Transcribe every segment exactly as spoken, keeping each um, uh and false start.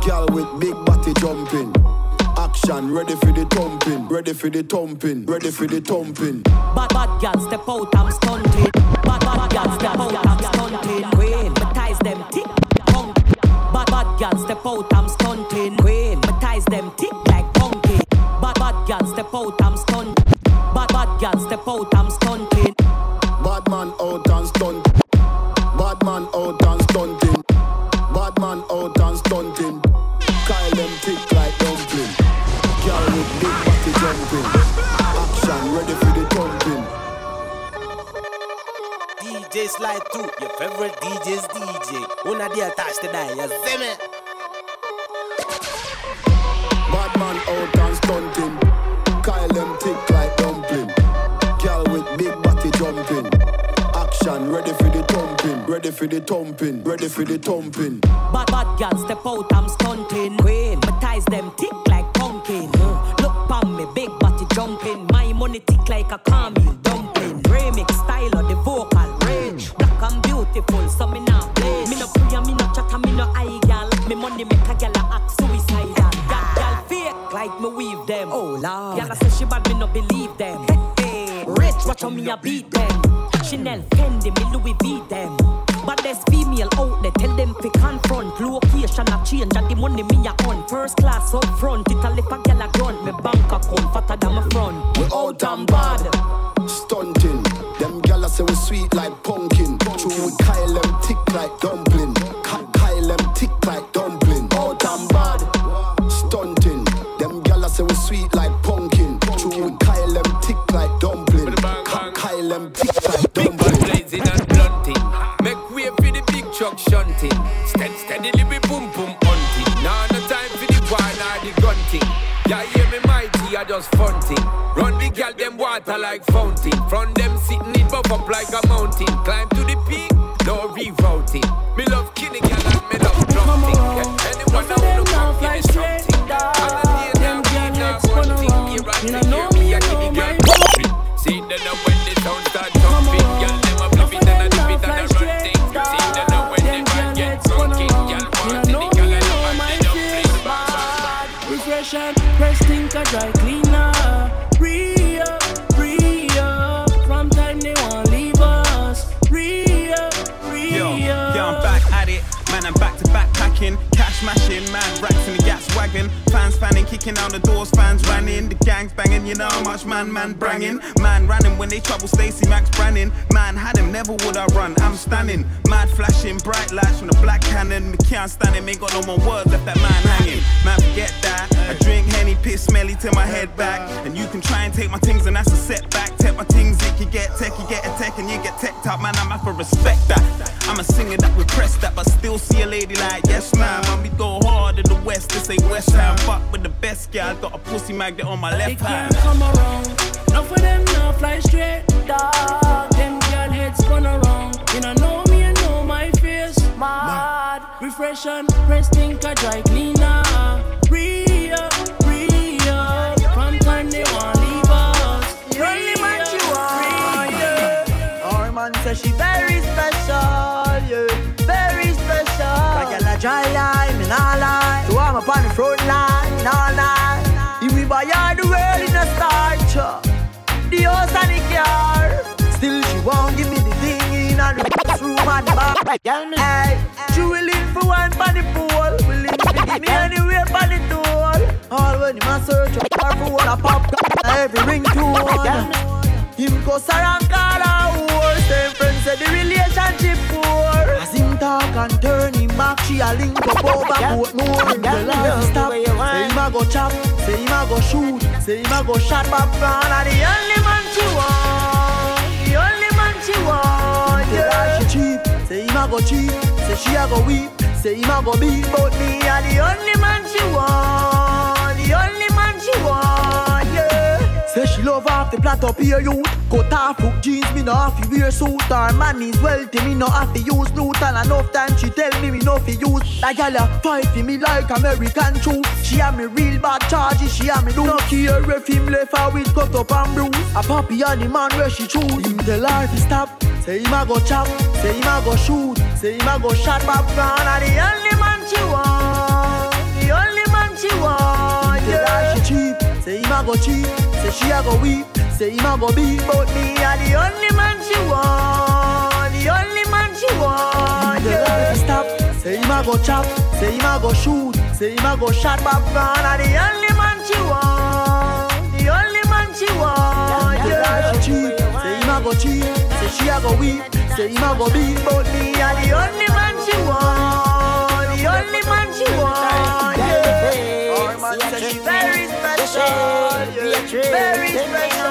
Girl with big body jumping. Action, ready for the thumping. Ready for the thumping. Ready for the thumping. Bad bad girl step out, I'm stunted. Bad bad girl step out, I'm stunted. Queen, my ties them tick. Bad bad girl step out, I'm stunting. Queen, my ties them tick like punky. Bad bad girl step out, I'm stunting. Bad bad girl step out, I'm stunting. Bad man out and stunt. Bad man out and stunting. Bad man out and stunting. Kyle them tick like dumpling. Girl with big body jumping. Action ready for the thumping. D J Slide two, your favorite D J's D J. Una dia touch the dial, you see me? Bad man out and stunting. Kyle them tick like dumpling. Girl with big body jumping. Action ready for the thumping. Ready for the thumping. Ready for the thumping. Bad bad girl step out, I'm stunting. Queen, my ties them tick like pumpkin. Mm. Look pon me, big body jumping. My money tick like a caramel dumpling. Remix style of the vocal range. Black and beautiful, so me not blaze. Me no pray, me no chat, me no eye girl. Me money make a girl act suicidal. That girl fake like me weave them. Oh lord, girl say she bad, me no believe them. Hey, hey. Rich, watch how me a beat them. Chanel, Fendi, me Louis V them. But there's female out there, tell them to confront. Location a change and the money me a on. First class up front, it a lip a gal a grunt. Me bank account fatter than my front. We out and bad, stunting. Them gala say we sweet like pumpkin. True we Kyle them tick like dumpling. Ka- Kyle them tick like dumpling. Out and bad, stunting. Them gala say we sweet like pumpkin. True we Kyle them tick like dumpling. Ka- Kyle them tick like dumpling. Blazing and blunting. Make way for the big truck shunting. Steady, steadily we boom boom hunting. Now no time for the wine or the gun thing. Yeah, hear me mighty, I just funting. Run the girl them water like fountain. From them sitting it buff up like a mountain. Climb to the peak, no rerouting. Me love killing girl and me love drunting. Yeah, anyone that wanna come give me something. And the day now we not one thing. Here I take care me a kitty girl pumping. See them now when the sound start jumping. Girl them a flip it and a dip it and a run thing. See them now when the man get drunking. Girl want the girl and up and they don't play. Refresher, press think a dry cleaner. Free up, free up. From time they won't leave us. Free up, free Yo, up. yeah, I'm back at it. Man, I'm back to back packing. Cash mashing, man, racks in the gas wagon. Fans fanning, kicking out the doors, fans running. The gang's banging, you know how much man, man branging. Man running when they trouble Stacy Max Branning. Man had him, never would I run, I'm standing. Mad flashing, bright lights from the black cannon. Me can't stand him, ain't got no more words, left that man hanging. Man, forget that. I drink Henny, piss smelly till my head back. And you can try and take my things and that's a setback. Take my things, it you get tech, you get a tech and you get teched up. Man, I'm have to respect that. I'm a singer that repress that, but still see a lady like, yes man. Man, we go hard in the west, this ain't West Ham. Fuck with the best guy, got a pussy magnet on my left hand. They can't come around. None for them now fly straight, dog. Them girl heads spun around. You don't know me, you know my face. Mad, refresh and press think a dry cleaner. Free up, free up. From time they won't leave us. Really man she want, yeah. Our man says she very special, yeah. Very special. Like a dry line, me nah lie. So I'm up on the front line, nah lie. If we buy all the world in a starch, the house and the car. Still she won't give me the thing in and the room and the bar. Hey, she willing for one for the pool. Willing to give me anywhere for the tool. All when him a search her for what a pop every ringtone. Him go around call her whore. Same friends say the relationship poor. As him talk and turn him back, she a link up over boat more. Him tell her to stop. Say him a go chop, say him a go shoot, say him a go shot back front. And the only man she want, the only man she want. Yeah, she cheap, say him a go cheap, say she a go weep, say him a go beat. But me a the only man she want, the only man she want. Yeah, say she love off the plot up here youth. Cut off hook jeans, me no have to wear suit. Her man is wealthy, me no have to use loot. And enough time she tell me me no fi use. That gal a fight for me like American true. She have me real bad charges, she have me do. No care if him left her with cut up and bruise. A puppy and the man where she choose. Him tell her to stop, say him a go chop, say him a go shoot, say him a go shot back front. And the only man she want, the cheat. Say she a go weep. Say him a go beat. But me a the only man she want. The only man she want. Yeah. Stop. Say him a go chop. Say him a go shoot. Say him a go shot back gun. A the only man she want. The only man she want. Yeah. She cheat. Say him a go cheat. Say she a go weep. Say him a go beat. But me a the only man she want. The only man she want. Yeah. Our man say she very special. Yeah. Very special.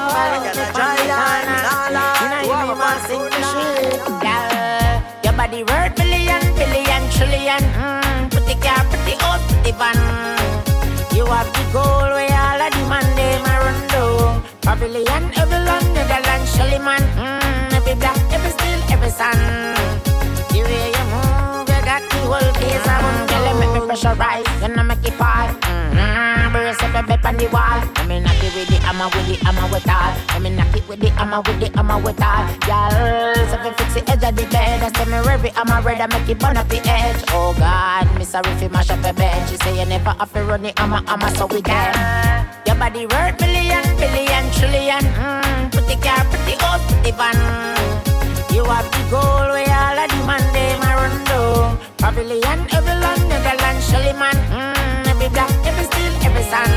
Your body worth billion, billion, trillion. Mm, pretty car, pretty old, pretty van. You have the goal where all of the man they ma run down. Pavilion, every London, Netherlands, Shelly man. Mm, every black, every steel, every sun. The way you move, you got the whole place. I won't tell you, make me pressurize. You know make it fall. Mm-hmm. Brace up your bed on the wall. I mean, knock it with the hammer, with the hammer, with all. I mean, knock it with the hammer, with the hammer, with all. Y'all, so if you fix the edge of the bed, I say me ready, I'm ready, I make it burn up the edge. Oh God, me sorry if you mash up your bed. She say you never have to run the hammer, hammer, so we dead. Your body worth million, billion, trillion. Mm, pretty car, pretty old, pretty van. You have the goal where all of the man they ma run down. Pavilion, every London, Netherlands, Shelly man. Mm, every black, every steel, every sun.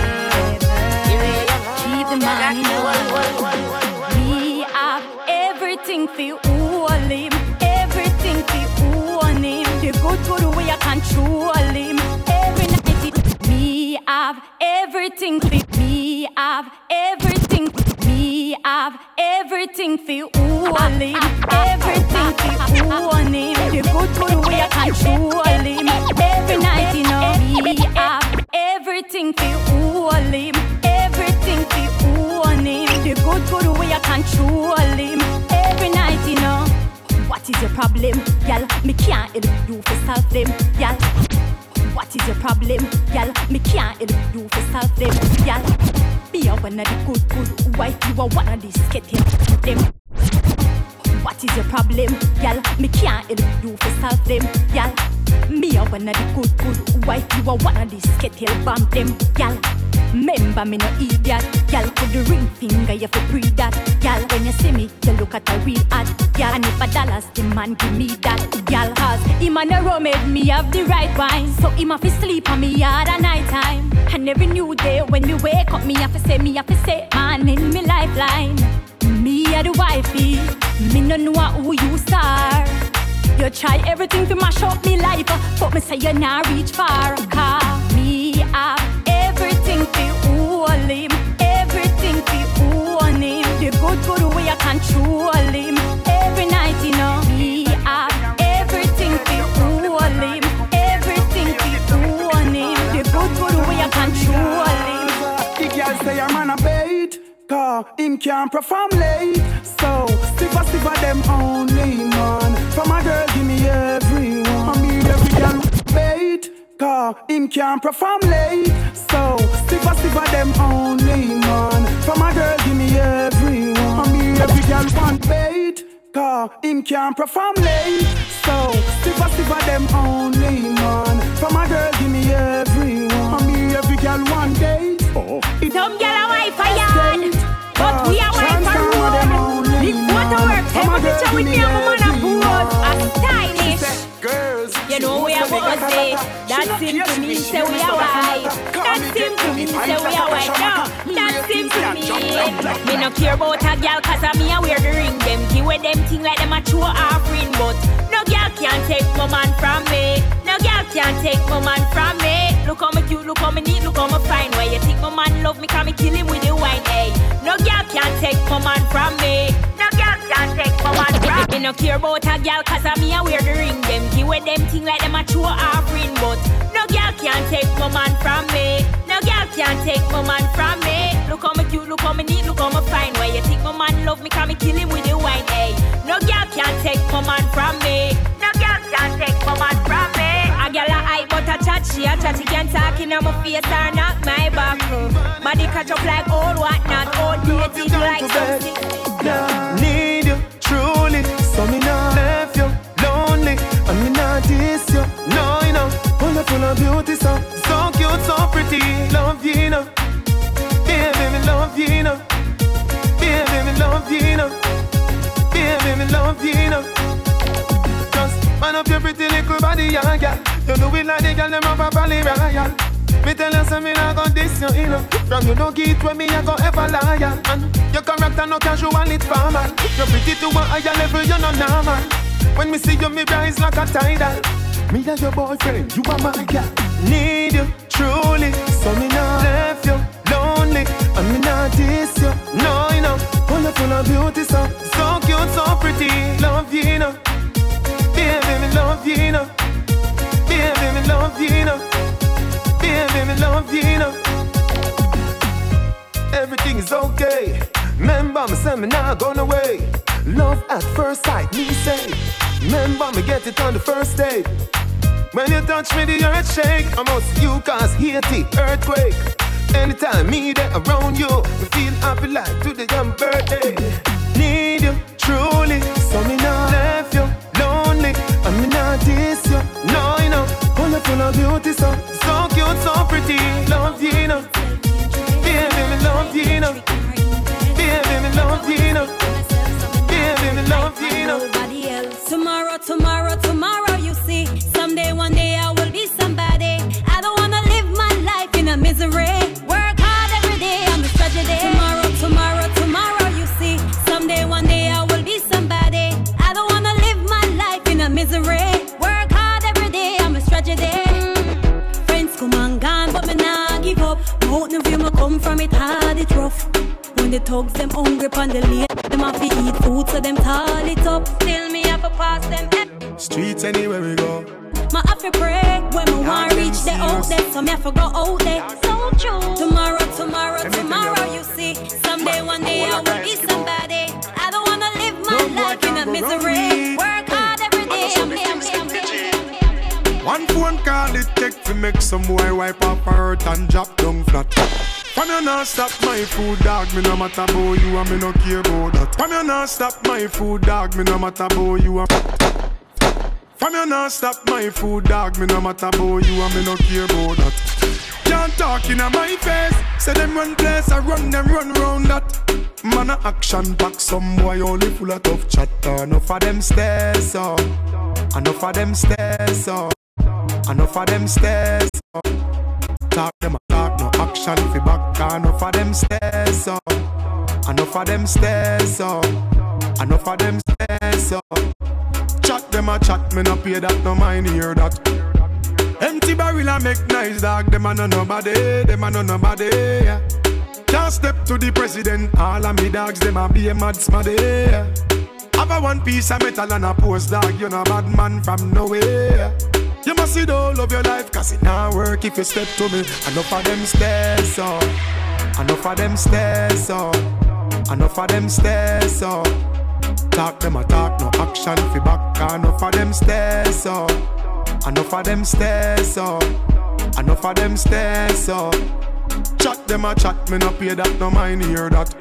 Keep the money now. We have everything for you, all him. Everything for you, own him. The good, good way I control him. Every night, we have everything for you. We have everything. We have everything for you, all him. Everything for you, own him. The good, good way I control him. Every night, you know, we have everything for you, all him. Everything for you, own him. The good, good way I control him. Every night, you know. What is your problem, y'all? Me can't help you for solve them, y'all. What is your problem, y'all? Me can't help you for solve them, y'all. Be a one of the good, good wife. You are one of the sketchy them. What is your problem, y'all? Me can't help you for solve them, y'all. Me a one of the good, good wife. You are one of the sketchy bomb them, y'all. Remember me no idiot, y'all. Put the ring finger, you for pre that, y'all. When you see me, you look at a real ad, y'all. And if a dollars, the man give me that, y'all. Cause him and the rum made me have the right wine. So him have to sleep on me yard at night time. And every new day when me wake up, me have to say, me have to say, man in me lifeline. Me a the wifey, me no know who you are. You try everything to mash up me life, but me say you not reach far. Cause me have everything for you, all him. Everything for you, own him. The good, good way I control him. Every night, you know, me have everything for you, all him. Everything for you, own him. The good, good way I control him. The girl say I'm on a bait, cause him can't perform late. So, stiffer, stiffer them only, man. From a girl, give me everyone. Me every girl bait, cause him can't perform late. So, stiffer, stiffer them only, man. From a girl, give me everyone. Me every girl want bait, cause him can't perform late. So, stiffer, stiffer them only, man. From a girl, give me everyone. Me every girl want date. Oh. Some girl a wife a yard, but we a wife a road. Big photo work, take a picture with me and my man a pose. A stylish. Girls, you know we a boss say. That's him to me, say we a wife. That's him to me, say we a wife. No, that's him to me. Me no care about a girl, cause a me a wear the ring. Them give away them thing like them a true offering. But no girl can take my man from me. No girl can take my man from me. Look how me cute, look how me neat, look how me fine. Why you think my man love me, can me kill him with the wine, hey. No girl can take my man from me. No girl can take my man from me. Me no care about a girl, cause a me a wear the ring. Them give away them thing like them a true offering. But no girl can take my man from me. No girl can take my man from me. Look how me cute, look how me neat, look how me fine. Why you think my man love me, can me kill him with the wine, hey. No girl can take my man from me. No girl can take my man from me. A girl a hype but a chat, she a chat, she can talk in my face or knock my back. Body catch up like old whatnot, old dating like something. Need you, truly, so me not left you lonely, and me not diss you, no you know. Full of full of beauty, so, so cute, so pretty, love you, you know. Yeah, baby, love love you, you know. Baby, me love you, you know. Baby, me love you, you know. Just man up your pretty little body, yeah, yeah. You know it like the girl them up a Valley Royal. Me tell you something I gon' diss you, you know. From you no get when me I gon' ever liar. And your character no casual, it's formal. You're pretty to a higher level, you're not normal. When me see you, me rise like a tidal. Me and your boyfriend, you are my girl. Need you, truly. So me not left you lonely. And me not diss you, no, you know. Full of full of beauty, so so cute, so pretty. Love you, you know. Baby, me love you, you know. Baby, me love you, you know. Baby, me love you, you know. Everything is okay. Remember me say me not gone away. Love at first sight, me say. Remember me get it on the first day. When you touch me, the earth shake. Almost you cause Haiti earthquake. Anytime me there around you, we feel happy like today your birthday. Need you, truly. So me not left you lonely. And me not diss you, no, you know. Full of full of beauty, so so cute, so pretty. Love you, you know. Baby, me love you, you know. Baby, me love you, you know. Baby, me love you, you know. Tomorrow, tomorrow, tomorrow, you see. Someday, one day I will be somebody. I don't wanna live my life in a misery. Work hard every day on this tragedy. Tomorrow, tomorrow, tomorrow, you see. Someday, one day I will be somebody. I don't wanna live my life in a misery. Work hard every day on this tragedy. Mm. Friends come and gone, but me nah give up. Out the view me come from it hard, it rough. When the thugs them hungry on the lane, them have to eat food so them tall it up. Still me have to pass them. Streets anywhere we go. My have to pray when me want reach the out there, so me have to go out there. So true. Tomorrow, tomorrow, tomorrow, you see. Someday, one day I will be somebody. I don't wanna live my life in a misery. Work hard every day. I'm here, I'm here, I'm here. One phone call it take to make some boy wipe up her hurt and drop down flat. When you not stop my food, dog, me no matter about you and me no care about that. When you not stop my food, dog, me no matter about you and When you not stop my food, dog, me no matter about you and me no care about that. Can't talk in my face, say them run place, I run them run round that. Man a action back, some boy only full of tough chatter. Enough of them stairs, oh. Enough of them stairs, oh. Enough of them stairs, oh. Talk them a talk, no action fi back. Enough of them stairs, oh. Enough of them stairs, oh. Enough of them stairs, oh. Chat them a chat, me no pay that, no mind hear that. Empty barrel a make nice dog, them a no nobody, them a no nobody, yeah. Can't step to the president, all of me dogs, them a be a mad smaddy, yeah. Have a one piece of metal and a post dog, you no bad man from nowhere. You must see the whole of your life, cause it not work if you step to me. Enough of them stairs, oh. Enough of them stairs, oh. Enough of them stairs, oh. Talk them a talk, no action fi back. Enough of them stairs, oh. Enough of them stairs, oh. Enough of them stairs, oh. Chat them a chat, me no pay that, no mind hear that.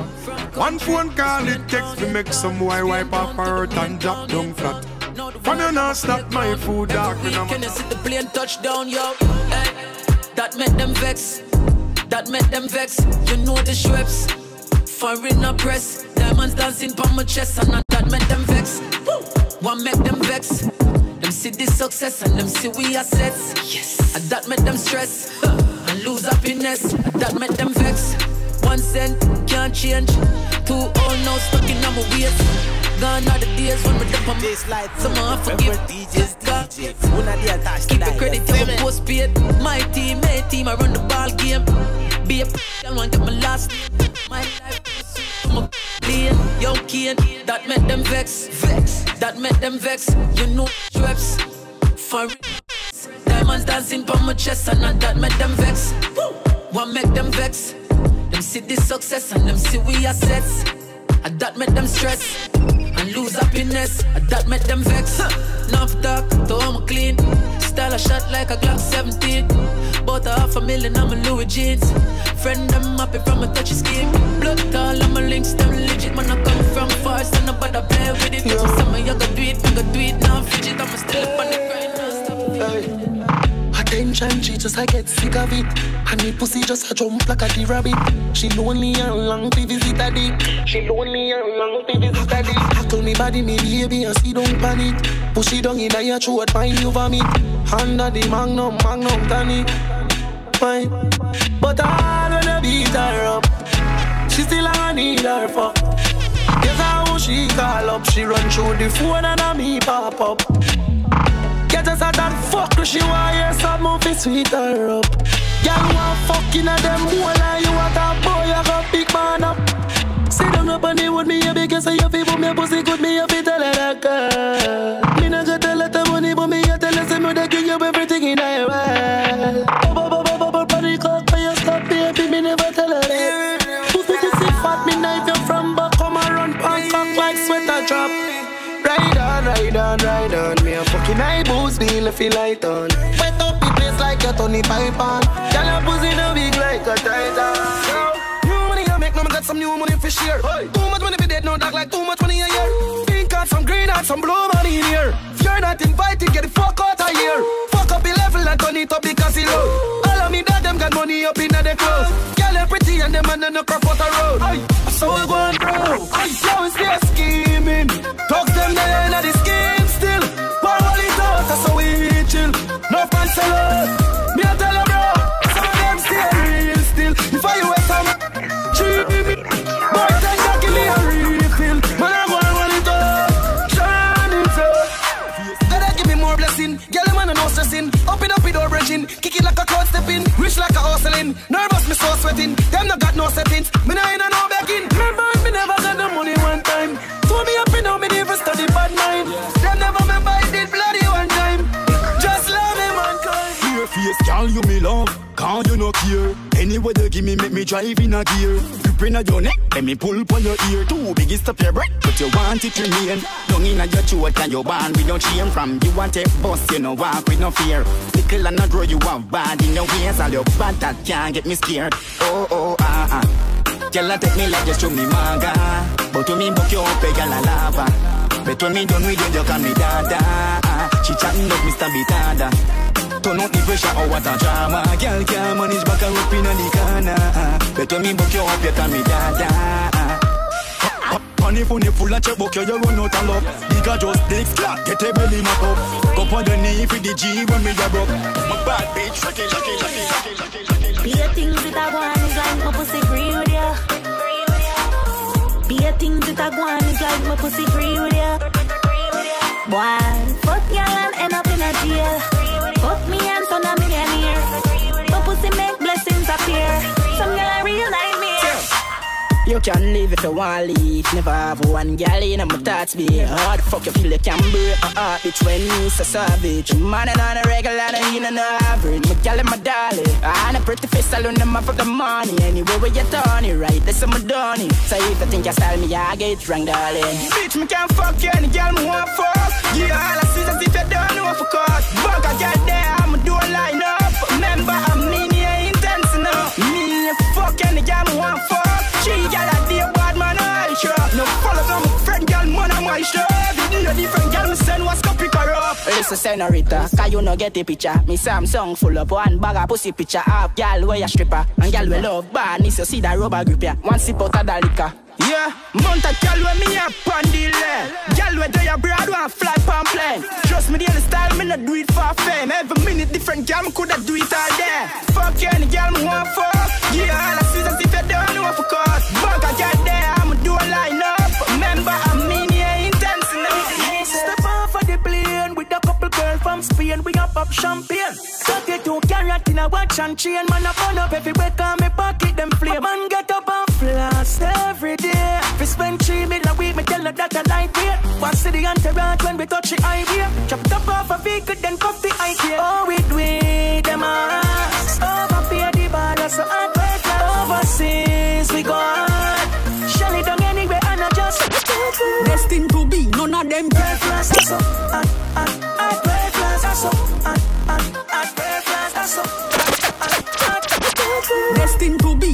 One phone call it takes to make some boy wipe off her hurt and drop down flat. When you not stop my food, dog, me no. Can you see the plane touchdown, yo? Hey, that make them vex. That make them vex. You know the Schweppes. Foreign a press. Diamonds dancing on my chest, and that make them vex. Woo! One make them vex. Them see the success and them see we assets. Yes. And that make them stress huh. and lose happiness. And that make them vex. One cent can't change. Two old now stuck in my waist. Gone are the days when we dip on this light. Someone forgive D Js, D J. Keep the credit to my post paid. My team, my team, I run the ball game. Be a I want get my last. My life, I'm a lane. Young kid, that make them vex. Vex, that make them vex. You know Schweppes. For diamonds dancing on my chest, and that make them vex. Woo! One make them vex. Them see the success and them see we assets. And that make them stress and lose happiness. And that make them vex. Enough talk to home clean. Style a shot like a Glock seventeen. Bought a half a million on my Louis jeans. Friend them happy from a touchy scheme. Blood tall on my links, them legit. Man I come from far, so nobody play with it. So some of you go do it, me go do it now. Fidget, I'ma still up on the grind. Hey. I attention, she just I get sick of it. And the pussy just a jump like a the rabbit. She lonely and long to visit a dick. She lonely and long to visit a dick. Tackle me body, me baby, and see don't panic. Push it down in your throat, find you vomit. Under the magnum, magnum tonic. Fine, but I wanna beat her up. She still I need her fuck. Guess how she call up. She run through the phone and a me pop up. Get us out that fuck, she want hear some movie sweet her up. Girl want fucking at them more like you want a boy, you got big man up. Sit down up and they would me a because you feel for me pussy good me a fit tell her that girl. Me not got a lot of money but me a tell her say me they give you everything in the world. Bubble bubble bubble body cock for your stop baby me never tell her that. Pussy pussy fat me knife you from back come and run pants back like sweater drop. Ride on, ride on, ride on. Me a fucking eye boost, me left it light on. Wet up the place like a Tony Python. Girl a pussy no big like a titan. New money I make, now I got some new money for share. Hey. Too much money for dead, no dog like too much money a year. Pink card, some green card, some blue money in here. If you're not invited, get the fuck out of here. Fuck up the level and turn it up because he low. All of me that them got money up in the clothes. Girl they pretty and them and no crop out the road. Hey. So we going bro. Now we stay scheming. Talk them the end of the scheme still. But all it out, that's how we chill. No fancy love. Me a tell you bro. Some of them stay real still. If I wait some treat me. Boy take that give me a refill. Man I go and run it up. Shine it up. Gotta give me more blessing. Girl man no stressing. Up it up it door bridging. Kick it like a cloud stepping. Rich like a hustling. Nervous me so sweating. Them no got no settings. Me nah in a no begging. Remember me never got the money one time. Told me up and now me never study bad mind. Them never remember I did bloody one time. Just love me mankind. Your face, girl, you me love. Can't you no care? Anyway you give me, make me drive in a gear. Gripping at your neck, let me pull upon your ear. Too big is stop your breath, but you want it to remain. Young in your throat and your band with no shame. From you want a boss, you know walk with no fear. Little and not grow, you have bad in your ways. All your bad that can't get me scared. Oh, oh, ah, ah. Girl, I take me like just show me manga. But to me, book you up, girl, I lava. But when me done with you, you call me dada. She chatting up Mister Bitada. Turn out the pressure, oh what a drama. Girl can't manage back and up in the corner. But when me book you up, you call me dada. Funny funny full of checkbook, you run out of love. Bigger just dicks, clap, get a belly map up. Go on the knee for the G when me a broke. My bad bitch, lucky, lucky, lucky, lucky, lucky, lucky. Be a things that I want is like my pussy free with ya. Be a things that I want is like my pussy free with ya. Boy, fuck y'all and end up in a jail. Fuck me and son a millionaire. My pussy make blessings appear. Some girl a real nightmare. You can live if you want leave. Never have one girl in my thoughts be. How the fuck you feel you can break my heart, bitch, when me so savage. Man and on a regular and you know no average. My girl and my darling, and a pretty face alone them up for the money. Anyway where you turn it right, that's my donny. So if you think you style me, I get wrong, darling. Bitch, me can't fuck you any girl me want fuck. Yeah, all I see is if you don't know for cause. Bug a girl there, I'ma do a line up. Remember, I mean you ain't intense enough. Me fuck any girl me want fuck. She got a dear bad man, I sure. No follow from friend, girl, man, I'm my sure. The different girl, me send what's copy corrupt. Listen, senorita, cause you no get the picture. Me Samsung full up one bag of pussy picture. Half girl, where you stripper. And girl, we love badness, you see that rubber grip, yeah. One sip out of the liquor. Yeah, mount a girl when me up on the lane. Girl when they abroad want fly pan plane. Trust me, the other style, me not do it for fame. Every minute different girl, me coulda do it all day. Fuck you, any girl me want fuck. Yeah, all I see is if you don't know for cause. Bug a girl there, I'ma do a line up. Remember, I mean you ain't intense enough. Step off of the plane with a couple girls from Spain. We up up champagne. thirty-two carat in a watch and chain. Man, I burn up everywhere, cause me pocket them flame. Man, get up and floss every day. We spend three million a week, me tell her that I like it. Watch the entourage when we touch the highway. Chop top off a vehicle, then cuff the I K. Oh, we do it, them ass. Overpay the border, so I break that overseas. We go on. Shell it down anywhere, and I just destined to be none of them. Break glass, that's so. I, I, I break glass, that's so. I, I, I break glass, that's so. Destined to be none of them.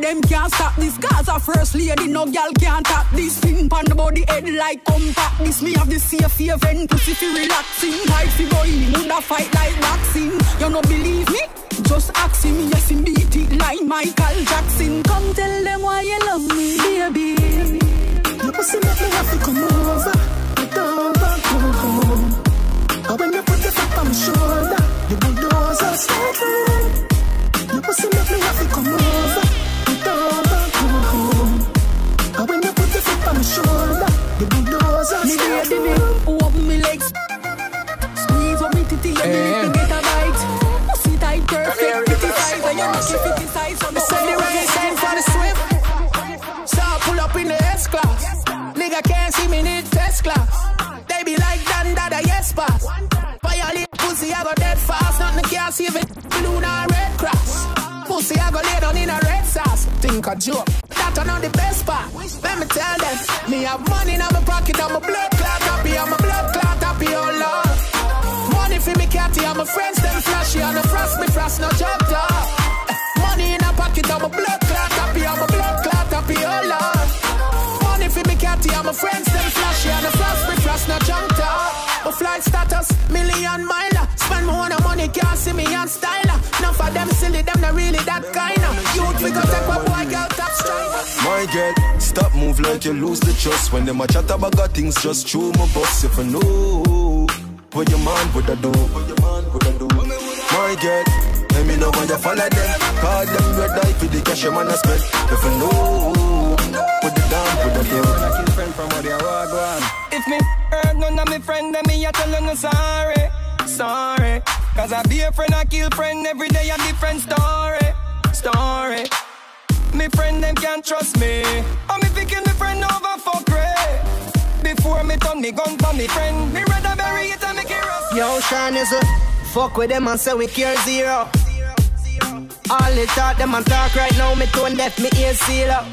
them can't stop this. Cause a first lady, no girl can't tap this. Fin pan the body head like compact. This me have the safe event, pussy fi relaxing. Fight fi go in, woulda fight like boxing. You no believe me? Just ask him, yes him beat it like Michael Jackson. Come tell them why you love me, baby. Your pussy make me have to come over. You don't want to home. And when you put your foot on my shoulder, you bulldozer start running. Your pussy make me have to come over. You don't want to home. And when you put your foot on my shoulder, you bulldozer start running. Open me legs, squeeze up me titty, and me get a bite. Pussy tight, perfect, fifty size, and you make it fifty size. So it's the race ain't for the swift. So I pull up in the S-Class. Nigga can't see me need first class. They be like Dan Dada, yes pass. Violate pussy, I go dead fast. Nothing can't save it, blue nor red cross. Pussy, I go lay down in a red sauce. Think a joke, that not the best part. Let me tell them, me have money in my pocket. I'm a blood clot happy, I'm a blood clot happy, oh Lord. Money for me catty, I'm a friends, them flashy. And the frost, me frost, no job dog. Money in a pocket, I'm a blood clot happy, I'm a blood clot happy, oh Lord. For me catty, I'm a friends, them flashy. And the flash, me flash, no junk top. But flight status, million miler. Spend more on money, can't see me on styler. None for them silly, them not really that kind of. Youth, we go take a boy, girl, top striker. My girl, stop move like you lose the trust. When them a chat about things, just chew my boss. If I know what your man would I do, what your man would I do. My girl, let me know when you follow them. Call them red eye for the cash, man, I spend. If I know, put it down, put it down. I kill friend from where they are going. If me hurt none of me friend, then me a tell you no sorry, sorry. Cause I be a friend, I kill friend, every day a different story, story. Me friend, them can't trust me. And me picking me friend over fuck Ray. Before me turn me gun for me friend, me rather bury it and make it rust. Yo, Sean is a fuck with them and say we care zero. All they talk, them and talk right now, me tone deaf, me ear seal up.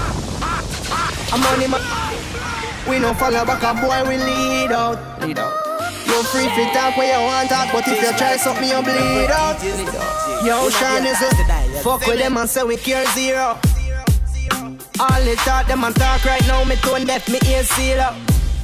I'm on him, we no follow back a boy, we lead out. Lead out. You free fit talk where you want talk, but if you try something, you bleed out. Yo, Sean is a fuck with them and say we care zero. All they talk, them and talk right now, me tone deaf, me ear seal up.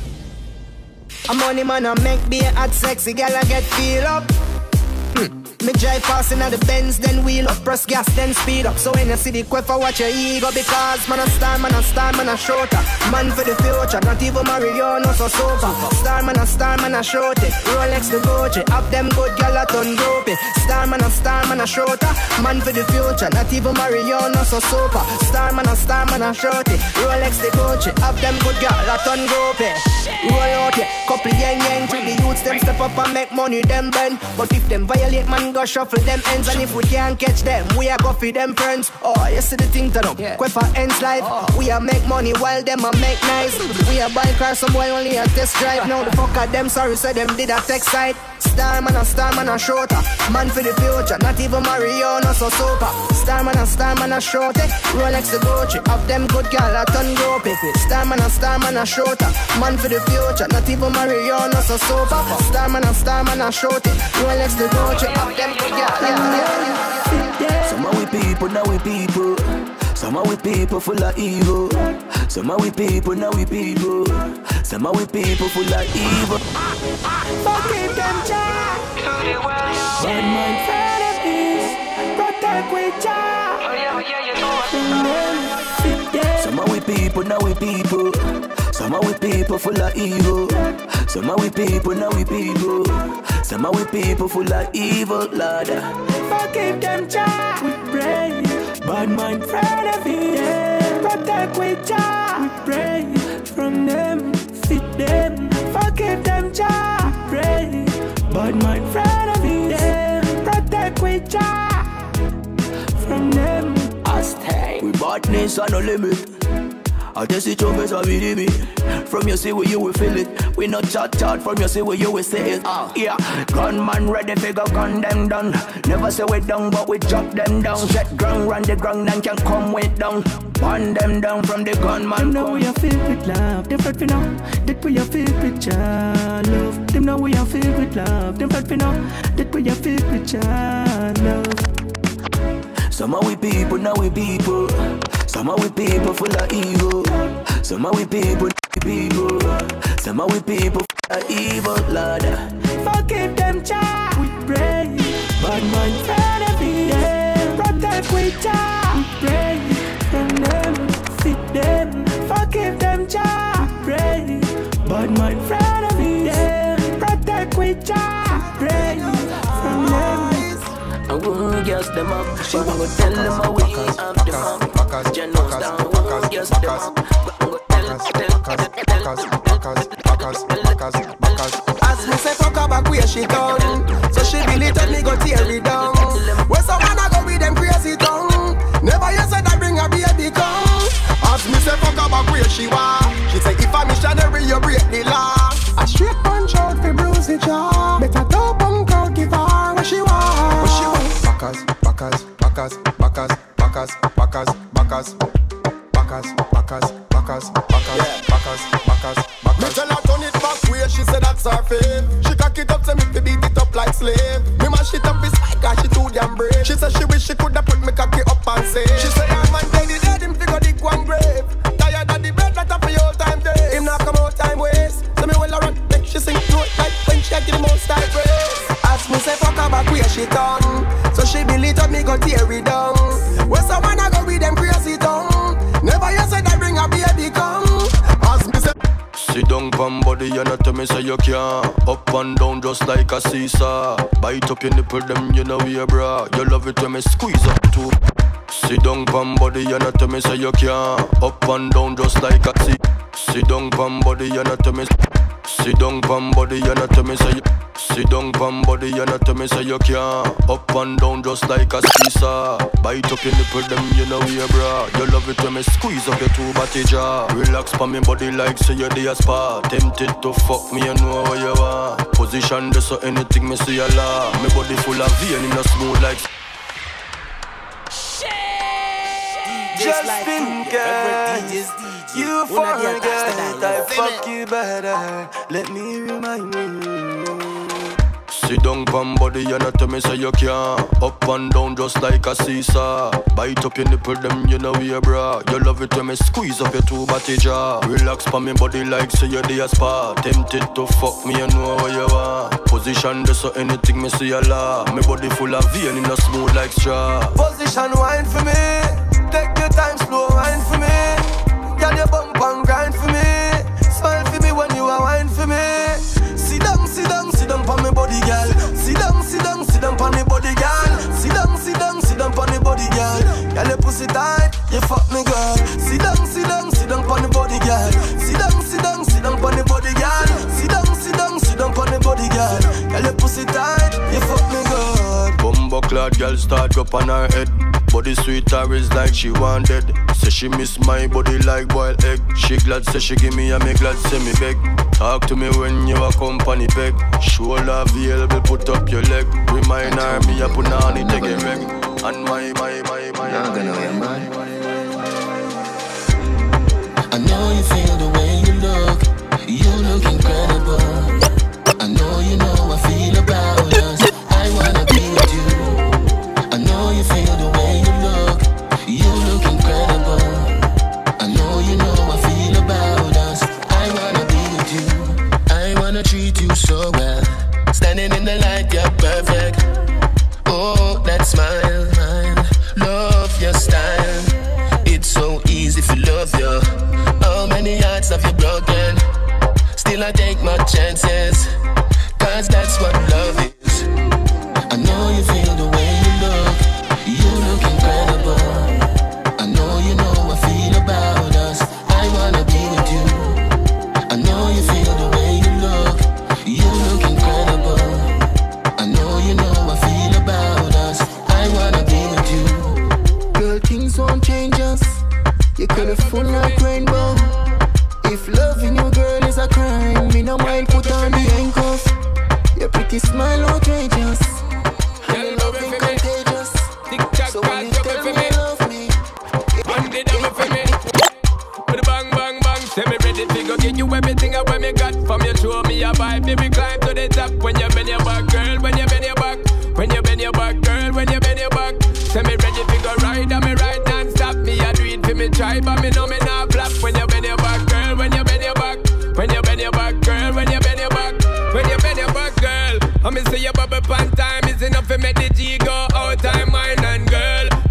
I'm on him and I make be a hot sexy girl, I get feel up. Hmm. Me drive fast in the Benz, then wheel up, press gas, then speed up. So when you see the quiver, watch your ego, because man a star, man a star, man a shorter. Man for the future, not even Mario, no so sober. Star, man a star, man a shorty. Rolex the Gucci, up them good gal a ton gropey. Star, man a star, man a shorter. Man for the future, not even Mario, no so sober. Star, man a star, man a shorty. Rolex the Gucci, up them good gal a ton gropey. Roll out yeah, couple yen yen to the youths, them step up and make money, them bend. But if them violate, man go shuffle them ends. And if we can't catch them, we are go for them friends. Oh, you see the thing turn up, yeah. Quite for ends life. Oh. We are make money while them a make nice. We are buying cars, some boy only a test drive. Now the fuck at them, sorry, say them did a text side. Star man a star man a shorter. Man for the future, not even Mario, no so super. Star man a star man a shorty. Rolex the Gucci, up them good gal a ton gropey. Star man a star man a shorter. Man for the future, not even Mario, no so super. Star man a star man a shorty. Rolex the Gucci, up them good gal. Yeah, yeah, yeah. Some are we people, now we people. Some are we people full of evil. Some are we people, now we people. Some are we people full of evil. Forgive them, Jah. Bad mind, friend of peace. Protect with Jah. Some are we people, now we people. Some are we people full of evil. Some are we people, now we people. Some are we people full of evil, Lord. Forgive them, Jah. We pray. Bad mind, friend of peace. Protect with Jah. We pray. From them, fit them. Forgive them, Jah. We pray. Bad mind, friend of peace. Protect with Jah. From them, us take. We badness on no limit. I test it over so we live it. From you see where you will feel it. We not chat chat from you see where you will say it. Uh, yeah, gunman ready figure gun them down. Never say we down but we drop them down. Set ground run the ground and can come way down. Burn them down from the gunman. Them know we are filled with love. Them felt we know that we are filled with Jah love. Them know we are filled with love. Them felt we know that we are filled with Jah love. Some of we people, now we people. Some of we people full of ego. Some of we people, people. Some of we people full of evil, Lord. Forgive them, child. We pray. Bad man, friend every day. Protect we, child. We pray. From them, fit them. Forgive them, child. We pray. Bad man, friend every day. Protect we, child. We pray. From them. I won't gas them up. She won't tell them how we have them up. Generals down, won't gas them up. As me say fuck her back where she done, so she believe that me go tear it down. Where someone I go with them crazy tongue. Never you said I bring a baby come. As me say fuck her back where she was. She say if I'm missionary you break the law. A straight punch out for bruise the jaw. Better top punk out give her what she want. What she want. Backers, backers, backers, backers, backers, backers, backers, backers, backers, backers, backers, backers, backers. Me tell her turn it back where she said that's her fave. She cock it up, say me fi beat it up like slave. Me mash it up, it's like cause she too damn brave. She said she wish she coulda put me cocky up and say. She say her man tell the dead him figure dig one grave. Tired of the bread that for your time day. Him not come out time waste. So me well run make she sing through it like when she get the most time praise. As me say fuck her back where she done. So she believe that me go tear it down. Where someone I go with them crazy tongue. Never you said I bring a baby come. As me say sit down pon body and not tell me say you can't. Up and down just like a seesaw. Bite up your nipple them you know we bra. You love it when me squeeze up too. Sit down pon body and not tell me say you can't. Up and down just like a sea. Sit down pon body and not tell me. Sit down pon body and not tell me say you. Sit down pon body and not tell me say you can't. Up and down just like a seesaw. Bite up your nipple them you know we bra. You love it when me squeeze up your two body jaw. Relax pon me body like say you're the spa. Tempted to fuck me you know what you want. Position this so anything me see a law. Me body full of vein in a smooth like Just like because you forget I fuck you better. Let me remind you. Sit down pon body and not tell me say you can't. Up and down just like a seesaw. Bite up your nipple them you know we bra. You love it when me squeeze up your two body jaw. Relax pon me body like say you're the spa. Tempted to fuck me you know what you want. Position this so anything me see a law. Me body full of vein in a smooth like straw. Position wine for me. Take your time slow wine for me. Girl you bump and grind for me. Smile for me when you are wine for me. Sit down, sit down, sit down pon me body, girl. Sit down, sit down, sit down pon me body, girl. Sit down, sit down, sit down pon me body, girl. Girl, you pussy tight, you fuck me, girl. Sit down, sit down, sit down pon the body, girl. Sit down, sit down, sit down pon the body, girl. Sit down, sit down, sit down pon the body, girl. Girl, you pussy tight, you fuck me, girl. Bumbo clad girl start up on her head. Body sweet her is like she wanted. Say she miss my body like boiled egg. She glad say she give me and me glad say me beg. Talk to me when you a company peg. Shoulder available, put up your leg. Remind her me a put on it take a reg. And my, my, my, my, Now gonna know your mind. I know you feel the way you look. You look incredible. I know you know I feel about us. I wanna be with you. I know you feel the way you look. You look incredible. I know you know I feel about us. I wanna be with you. I wanna treat you so well. Standing in the light, you're perfect. Oh, that smile, love your style. It's so easy if you love you. How many hearts have you broken? Still I take my chances, cause that's what love is. I know you feel the way you look. You look incredible. I know you know I feel about us. I wanna be with you. I know you feel the way you look. You look incredible. I know you know I feel about us. I wanna be with you. Girl, things won't change us. You're colorful like rainbow. If loving you, girl, is a crime, me no mind put on the handcuff. Your pretty smile outrageous. And your loving contagious. So when you tell me you love me, one day down for me. With a bang, bang, bang. Say me ready to go get you everything I want me got. From you show me a vibe, baby, climb to the top. When you bend your back, girl, when you bend your back. When you bend your back, girl, when you bend your back. Say me ready to go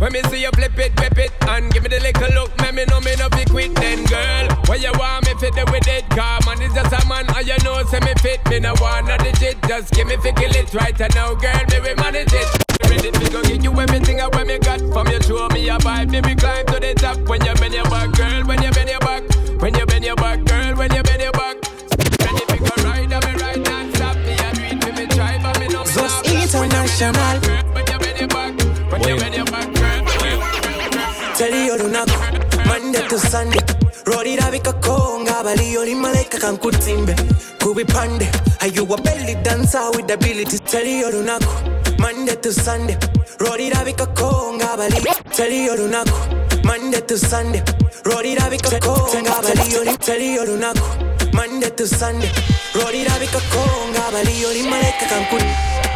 When me see you flip it, whip it, and give me the little look, make me know me no be quit then, girl. When you want me fit it with it, car man is just a man, and you know say me fit, me no want no digit. Just give me fi kill it right now, girl, me we manage it. Ready to go give you everything I when me got. From you show me a vibe, me we climb to the top. When you bend your back, girl, when you bend your back, when you bend your back, girl, when you bend your back. Ready to go ride, I me ride and stop me. I do it for me drive, and me know me Zos International. When you bend your back, when you bend your back, girl. Tell you to knock Monday to Sunday. Rodi Ravika Konga, Bali, Oli Maleka Kankutimbe. Kubi Pande, are you a belly dancer with ability? Tell you to knock Monday to Sunday. Rodi Ravika Konga, Bali. Tell you to knock Monday to Sunday. Rodi Ravika Konga, Bali, Oli. Tell you to knock Monday to Sunday. Rodi Ravika Konga, Bali, Oli Maleka Kankutimbe.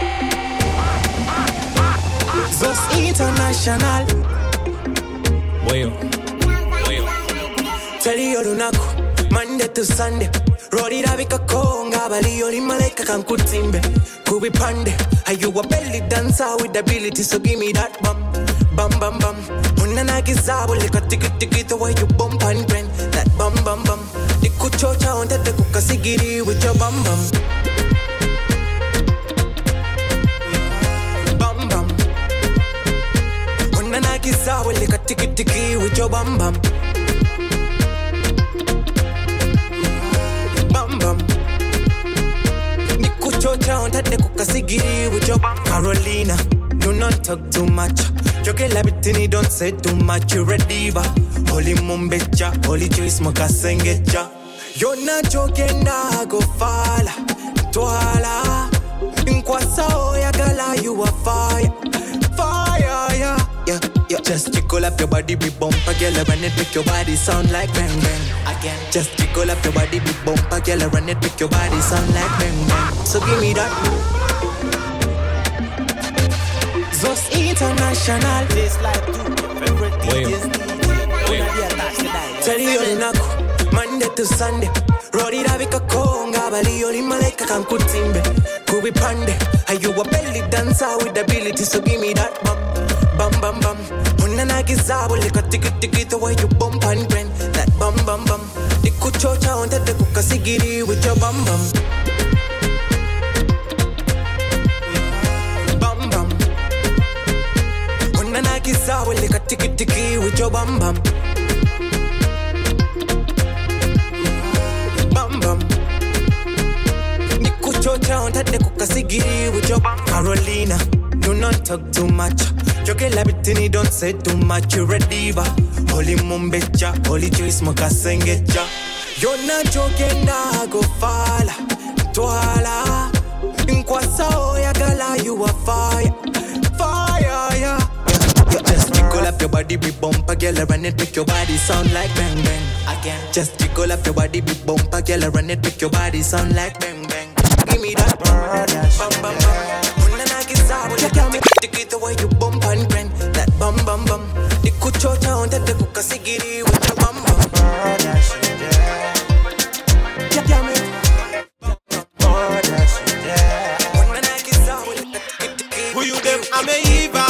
Zos International. Well. Tell you to knock Monday to Sunday. Rodi Ravika Konga, Bali, Oli Maleka Kankutimbe. Kubi Pande, are you a belly dancer with ability? So give me that bum, bum, bum, bum. Unana gizabu, leka tiki tiki, the way you bump and grind. That bum, bum, bum. The kuchocha on the kukasigiri with your bum, bum. Bum, bum. Unana gizabu, leka tiki tiki with your bum, bum. With your Carolina, do not talk too much. Joke labitini, don't say too much. You're a diva. Holy mumbecha, holy choice moka sengecha. You're not joking, na go fala. Twala. Inkwasa oya gala, you a fire. Fire, yeah, yeah, yeah. Just jiggle up your body, be bumper, girl, run it, make your body sound like bang bang. Again, just jiggle up your body, be bumper, girl, run it, make your body sound like bang bang. So give me that. Zos International. This like two favorite things. Tell you to knock Monday to Sunday. Rodi Ravika Konga, Bali, Oli Maleka Kankutimbe. Kubi Pande, are you a belly dancer with ability? So give me that bum, bum, bum, bum. Unana gizabu, leka tiki tiki, the way you bump and grind. That bum, bum, bum. The kuchocha on the kukasigiri with your bum, bum. Kizawa leka tiki tiki with your bum bum. Bum bum. Nikuchocha on that kukasigiri with your bum. Carolina, do not talk too much. Joke labitini, don't say too much. You're a diva. Holy mumbecha, holy choice moka sengecha. You're not joking, na go fala. Twala. Inkwasa oya gala, you a fire. Fire, yeah. Just jiggle up your body, be bumper, girl, run it, make your body sound like bang bang. Again, just jiggle up your body, be bumper, girl, run it, make your body sound like bang bang. Give me that bum bum bum. Unana gizabu, leka tiki the way you bump and grind. That bum bum bum. The kuchocha on the kukasigiri with your bum bum. Who you them? I'm a Eva.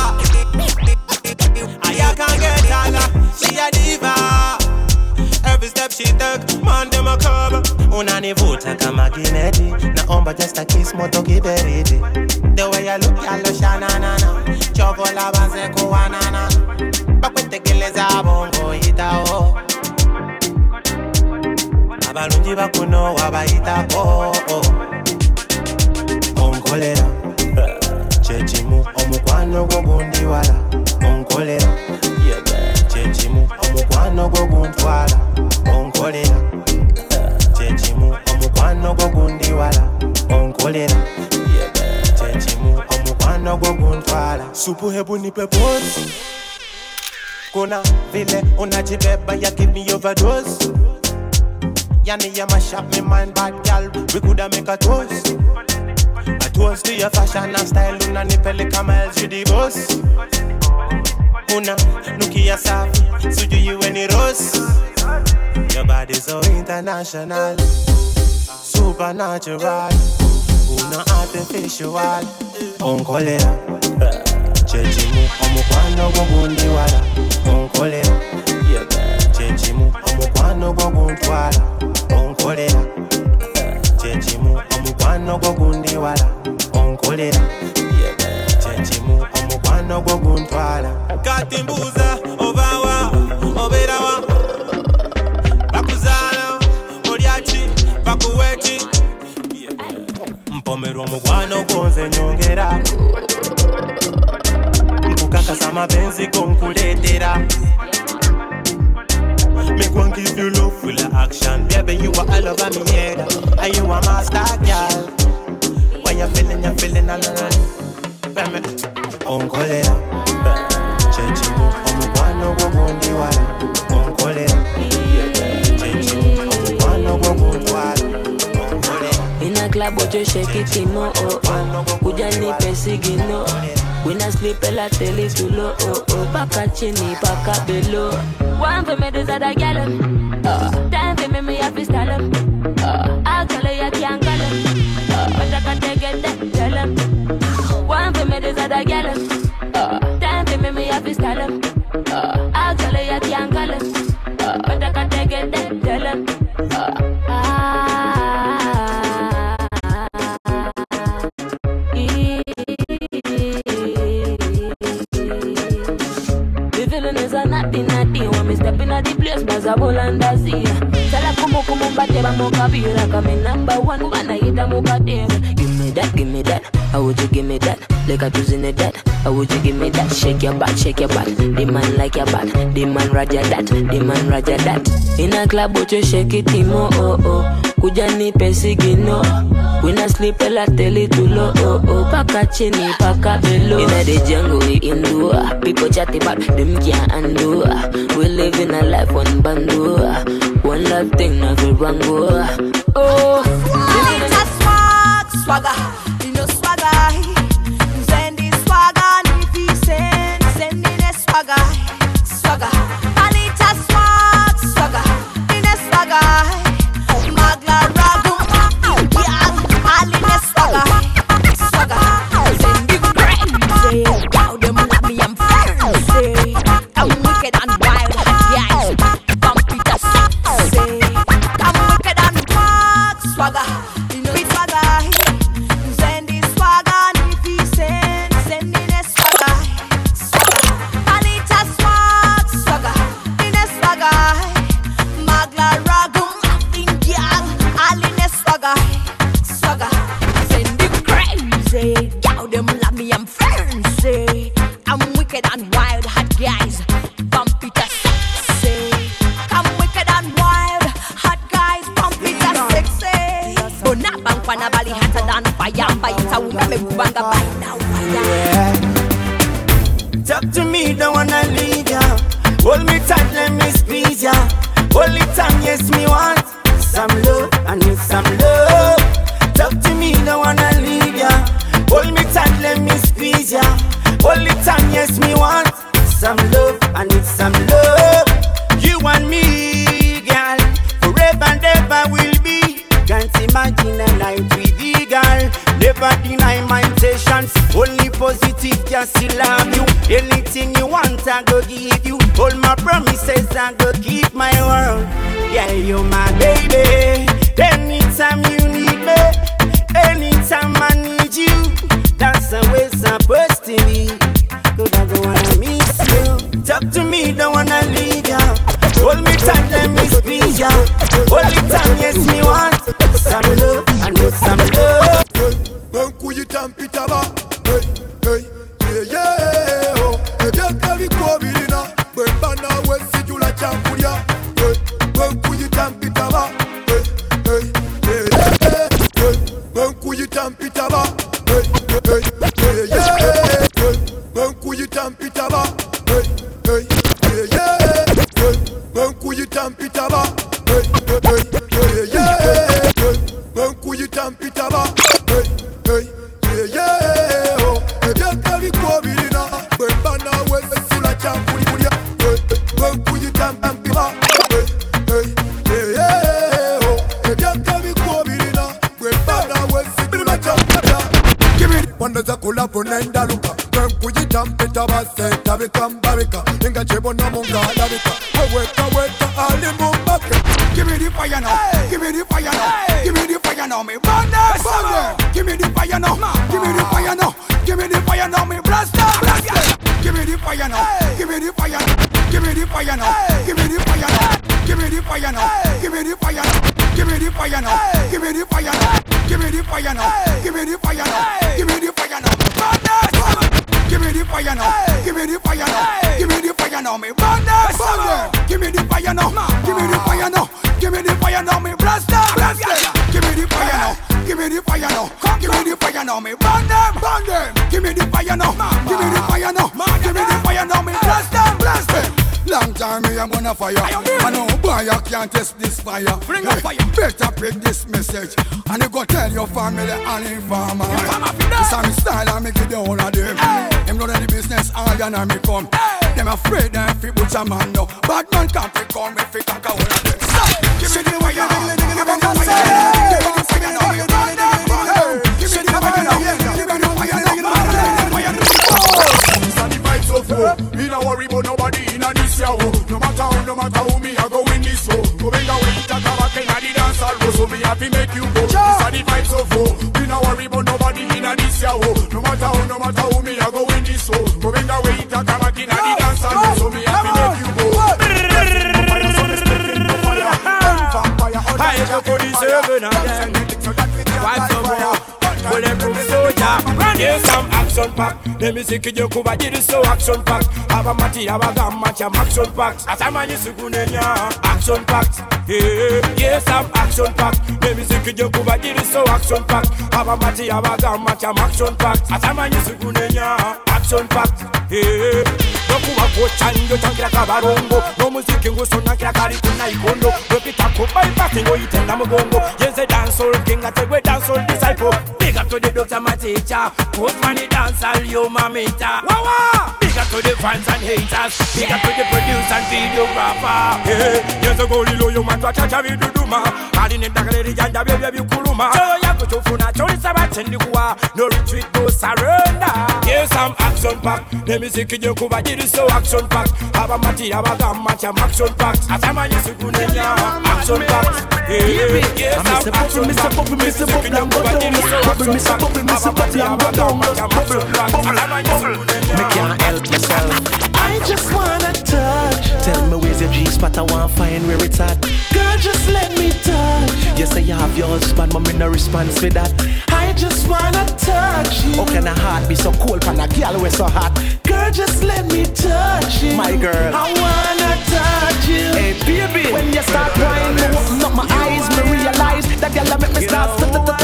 She a diva. Every step she take, man dem a cover. Una ni vuta kama kineti. Na omba just a kiss moto kiberiti. The way you look, you look shanana. Chocola base kuanana. Bakwete kileza bongo ita o. Abalungi bakuno wabaita o. Onkolera. Chechimu omukwano gogundi wala. Onkolera. Chechimu omukwano goguntwala onkolera. Chechimu omukwano gogundiwala onkolera. Chechimu omukwano goguntwala. Supu hebu nipe pose. Kuna vile unajibeba ya give me overdose. Yani ya mash up me mind bad girl. We coulda make a toast. A toast to your fashion and style. Una nipeleka miles you the boss. Una nukia safi, suju you any rose. Your body so international, supernatural. Una artificial. Onkolera, chechimu omukwano gogu batimbuza obawa oberawa bakuzala oliachi bakuweti mpomero mugwano gonze nyongera nkukakasa mapenzi konkuletera. Make one give you love full of action. Baby, you are all over me head, and you are my star girl. When you're feeling, you're feeling alone. Baby, onkolera, chenchimu, omugwano gwogundi wala. Onkolera, chenchimu, omugwano gwogundi wala. Onkolera. In a club, but you shake it in oh oh. Kuja ni pesigino. When I sleep, I tell it too low. Oh oh, paka chini, paka below. One for me, this other gal. Uh, time for me, me have to style him. Uh, I'll tell you, I can't call him. Uh, but I can't take it, tell him. One for me, this other gal. Uh, time for me, me have to style him. Uh, I'll tell you, I can't call him. Uh, but I can't take it, tell him. Uh, ah. Natty natty, when me step in the place, Bazabol and Dazia. Sala kumo kumo bateba moka bira, come in number one, man I hit a moka dem. Give me that, give me that, how would you give me that? Like a dozen of that, how would you give me that? Shake your back, shake your back, the man like your back, the man raja that, the man raja that. In a club, but you shake it, Timo, oh oh. Kuja ni pesigino. When I sleep, I tell it too low, oh oh. Paka chini, paka below. In the jungle, we endure. People chat about them can't undo. We live in a life one bandu. One love thing, never wrong. Oh, it's a swag, swagger, you know swagger. Send this swagger, if he send, send in a swagger, swagger. And it's a swag, swagger, in a swagger. Magla ragu, yeah, all in a swagger, swagger. Send it crazy, how them love me, I'm fancy. I'm wicked and wild, yes. Bump it a sexy. I'm wicked and wild, swagger. You know it's swagger. Send it swagger, if he send, send in a swagger, swagger. And it's a swag, swagger, in a swagger. Magla ragu. All in a swagger, swagger. Send it crazy. Yo, them love me, I'm fancy. I'm wicked and wild, hot guys. Bump it a sexy. I'm wicked and wild, hot guys. Bump it a sexy. But not bang for nobody hotter than fire. But it's a woman, me bang a bite now. Talk to me, don't wanna leave ya. Hold me tight, let me squeeze ya. Hold it time, yes, me want some love, I need some love. Talk to me, don't wanna leave ya. Hold me tight, let me squeeze ya. Hold it time, yes, me want some love, I need some love. You and me, girl, forever and ever will be. Can't imagine a night with you, girl. Never deny my intentions. Only positive can still love you. Anything you want, I go give you. All my promises, I go keep my word. Yeah, you're my baby. Anytime you need me, anytime I need you, that's the way it's supposed to be. Cause I don't wanna miss you. Talk to me, don't wanna leave ya. Hold me tight, let me squeeze ya. Hold it time, yes, me want some love, I need some love. When could you tamp it about? Hey, hey, yeah, yeah, oh. Hey, just tell me, go be dinner. When Bana will see you like Champuria. Hey, when could you tamp it about? Hey, hey, yeah, yeah, hey. When could you tamp it about? Hey, hey, yeah, yeah, hey. When could you tamp it about? Hey, hey, yeah, yeah, hey. When could you tamp it about? Hey, hey, yeah, yeah, hey. When could you tamp it about? Hey, hey, yeah, yeah, oh. Hey, just tell me, go be dinner. When Bana will see you like Champuria. When could you tamp it about? Hey, hey, yeah, yeah, oh. Hey, just tell me, go be dinner. When Bana will see you like Champuria. Give me one za kula ponenda luka. When could you tamp it about? Say tabika barika. Inga chebo na munga labika. Weka weka ali mumbake. Give me the fire now. Hey. Give me the fire now. Hey. Give me the fire now, me burner, burner. Give me the fire now. Give me the fire now. Give me the fire now, me blaster, blaster. Give me the fire now. Give me the fire. Give me the fire now. Give me the fire now. Give me the fire now. Give me the fire now. Give me the fire now. Give me the fire now. Give me the fire now. Give me the fire now. Give me the fire now. Give me the fire now. Give me the fire now. Give me the fire now. Me burn them. Give me the fire now. Give me the fire now. Give me the fire now. Me blast them. Blast them. Give me the fire now. Give me the fire now. Give me the fire now. Me burn them. Burn them. Give me the fire now. Give me the fire now. Give me the fire now. Me blast them. Blast them. Long time me I'm gonna fire. I know boy you can't test this fire. Bring up fire. Better pick this message and you go tell your family and informer. This is my style and me give the whole of them. Them know that the business all you know me come. Them afraid them fi put a man now. Bad man can't pick on me fi conquer all of them. Give me the fire. Give me the fire. Give me the fire now. Give me the fire now. Give me the fire now. So far, me no worry about nobody in a this year. No matter how, no matter how me I go in this show. Go bring away the back in the dance hall. So me happy make you go. This are the vibes so far. Me no worry about nobody in a this year. No matter how, no matter how me I go in this show. Go bring away the back in the dance hall. So me happy make you go. I go for the seven again. Vibes so far. Bulletproof soldier. Here's some action pack. The music in your cover did so action pack. Have a mati, have a gam, match a action packs. As a man is a good action packs. Here's some action pack. The music in your cover did so action pack. Have a mati, have a gam, match a action packs. As a man is a good action packs. Nokuwa kochanjo tankira kabarongo. No music ngo sona kira kari kuna ikondo. Repita ko bypass ngo itenda mugongo. Yes a dancehall king a tegwe dancehall disciple. Big up to the doctor my teacher. Put money dance all you mamita. Wawa. Big up to the fans and haters. Big up to the producer and videographer. Yeah. Yes a go lilo yo man twa cha vidu duma. Hadi ne takale janja baby kuluma. So ya ko chofuna chori sabachendi kuwa. No retreat no surrender. Here's some action pack. The music in your cover did so action pack. Have a mati, have a gam, match a action packs. As a man, you see good in your action packs. Yes, I'm action pack. The music in your cover did so action pack. Have a mati, have a gam, match a action packs. As a man, you see good in your. Me can't help myself. I just wanna touch. Tell me where's your G-spot, I wanna find where it's at. Girl, just let me touch. Yes, I have your husband, but me no response with that. I just wanna touch you. How can a heart be so cold and a girl we so hot? Girl, just let me touch you. My girl, I wanna touch you. Hey, baby, when you start crying, me open up my eyes, me realize that girl make me start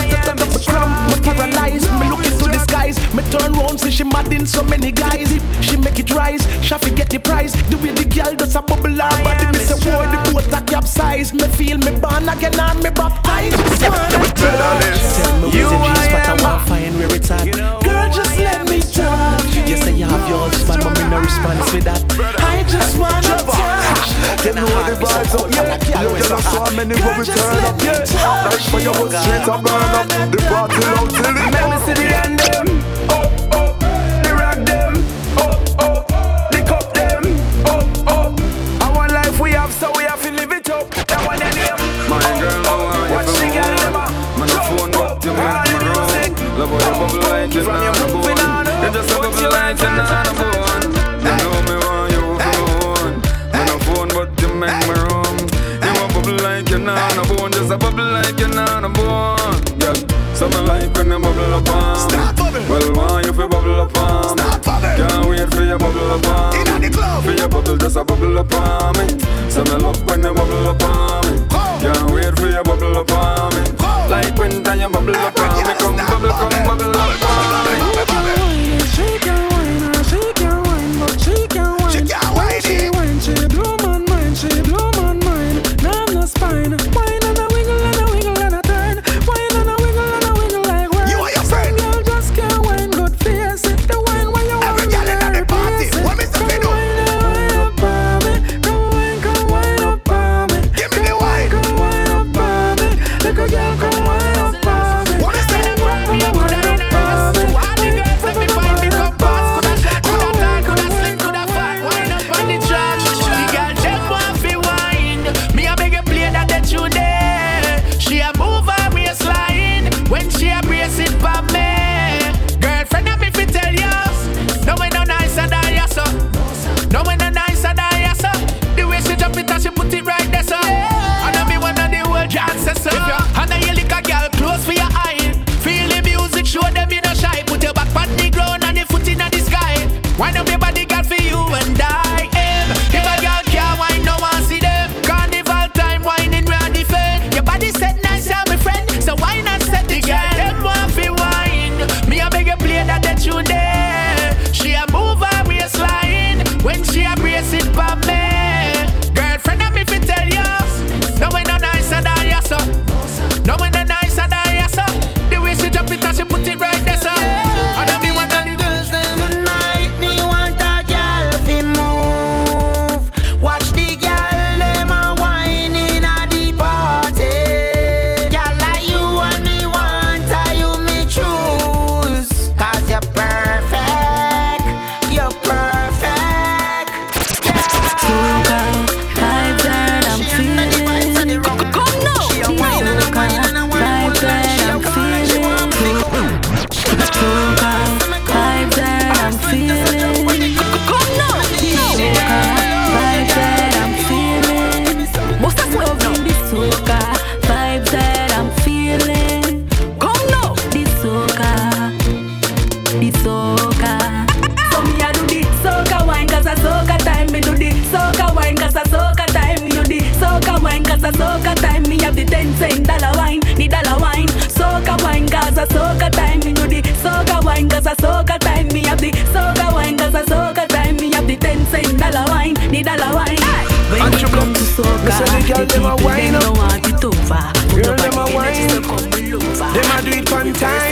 cramp, me paralyzed. Me look into the skies, me turn round, see she mad in so many guys. She make it rise, she forget the price. The way the girl does a bubble her body, me say boy the boat that capsize. Me feel me born again and me baptized. Just wanna touch. Tell me where's the G-spot, I wanna find where it's at. Girl, just let me touch. Yes, I have your husband, but me no response with that. I just wanna touch. Them know the vibes up, yeah. You just so many when we turn up, yeah. Like for your hood straight up, burn up. The party loud till it. Let me see the end them. Oh, oh, the rock them. Oh, oh, the cup them. Oh, oh. Our life we have, so we have to live it up. That one and them. My girl, now I watch the girl them. Man, a phone but you make me wrong. Love how you bubble like you're not a bone. You just a bubble like you're not a bone. You know me want you alone. Man, a phone but you make me wrong. You a bubble like you're not a bone. Just a bubble like you're not a bone. Yeah, so me like when you bubble up on me. Well, why you feel bubble up on me? Can't wait for your bubble up on me. For your bubble, just a bubble up on me. So me love when you bubble up on me. Can't wait for your bubble up on me. Like when time you bubble up on me. Come bubble, come bubble up on me. Shake your wine, shake your wine, but shake your wine. Shake your wine, she wine, she blow my mind, she blow my mind. Now I'm the spine, wine and a wiggle and a wiggle and a turn. Wine and a wiggle and a wiggle like wine. You are your friend. Some girl just can't wine, good face it. The wine when you want to learn. Every girl in the party, what is the video? Come wine up on me, come wine, come wine up on me. Give me the wine, come wine up on me. Little girl, come wine up on me. What is that? Come wine up on me. come to soca. The people them don't want it over. Girl, them a wine. Them a do it one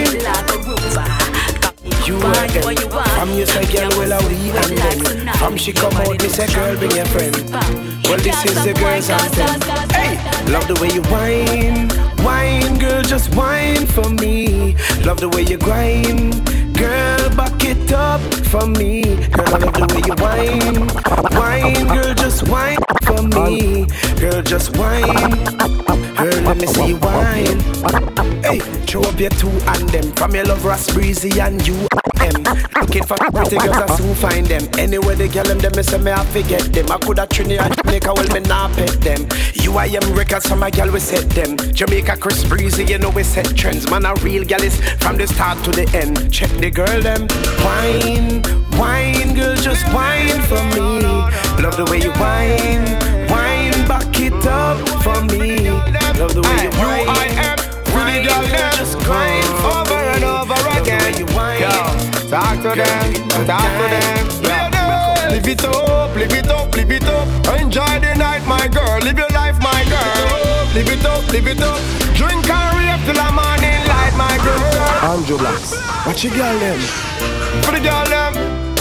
time. You are them. From you say girl, well I we and them. From she come out, me say girl, bring your friend. Well this is the girls anthem. Hey, love the way you whine, whine, girl, just whine for me. Love the way you grind, girl, back it up for me. Girl, I love the way you whine, whine, girl, just whine for me. Girl, just whine. Girl, let me see you whine. Hey, throw up your two and them. From your love, Ross Breezy and you and them. Looking for pretty girls, I soon find them. Anyway, they girl them, them, me say me I forget them. I coulda Trinidad and Jamaica, well, me not pet them. You I am records, so my girl, we set them. Jamaica, Chris Breezy, you know we set trends. Man, a real girl is from the start to the end. Check the girl, them. Wine, wine, girl, just wine for me. Love the way you wine, wine, back it up for me. Love the way you whine. You I am pretty girl, them. Just grind over and over again. You whine. Talk to them, talk to them. Live it up, live it up, live it up. Enjoy the night, my girl. Live your life, my girl. Live it up, live it up. Drink and rave till the morning light, my girl. Andrew Blacks, what you girl them? For the girl them.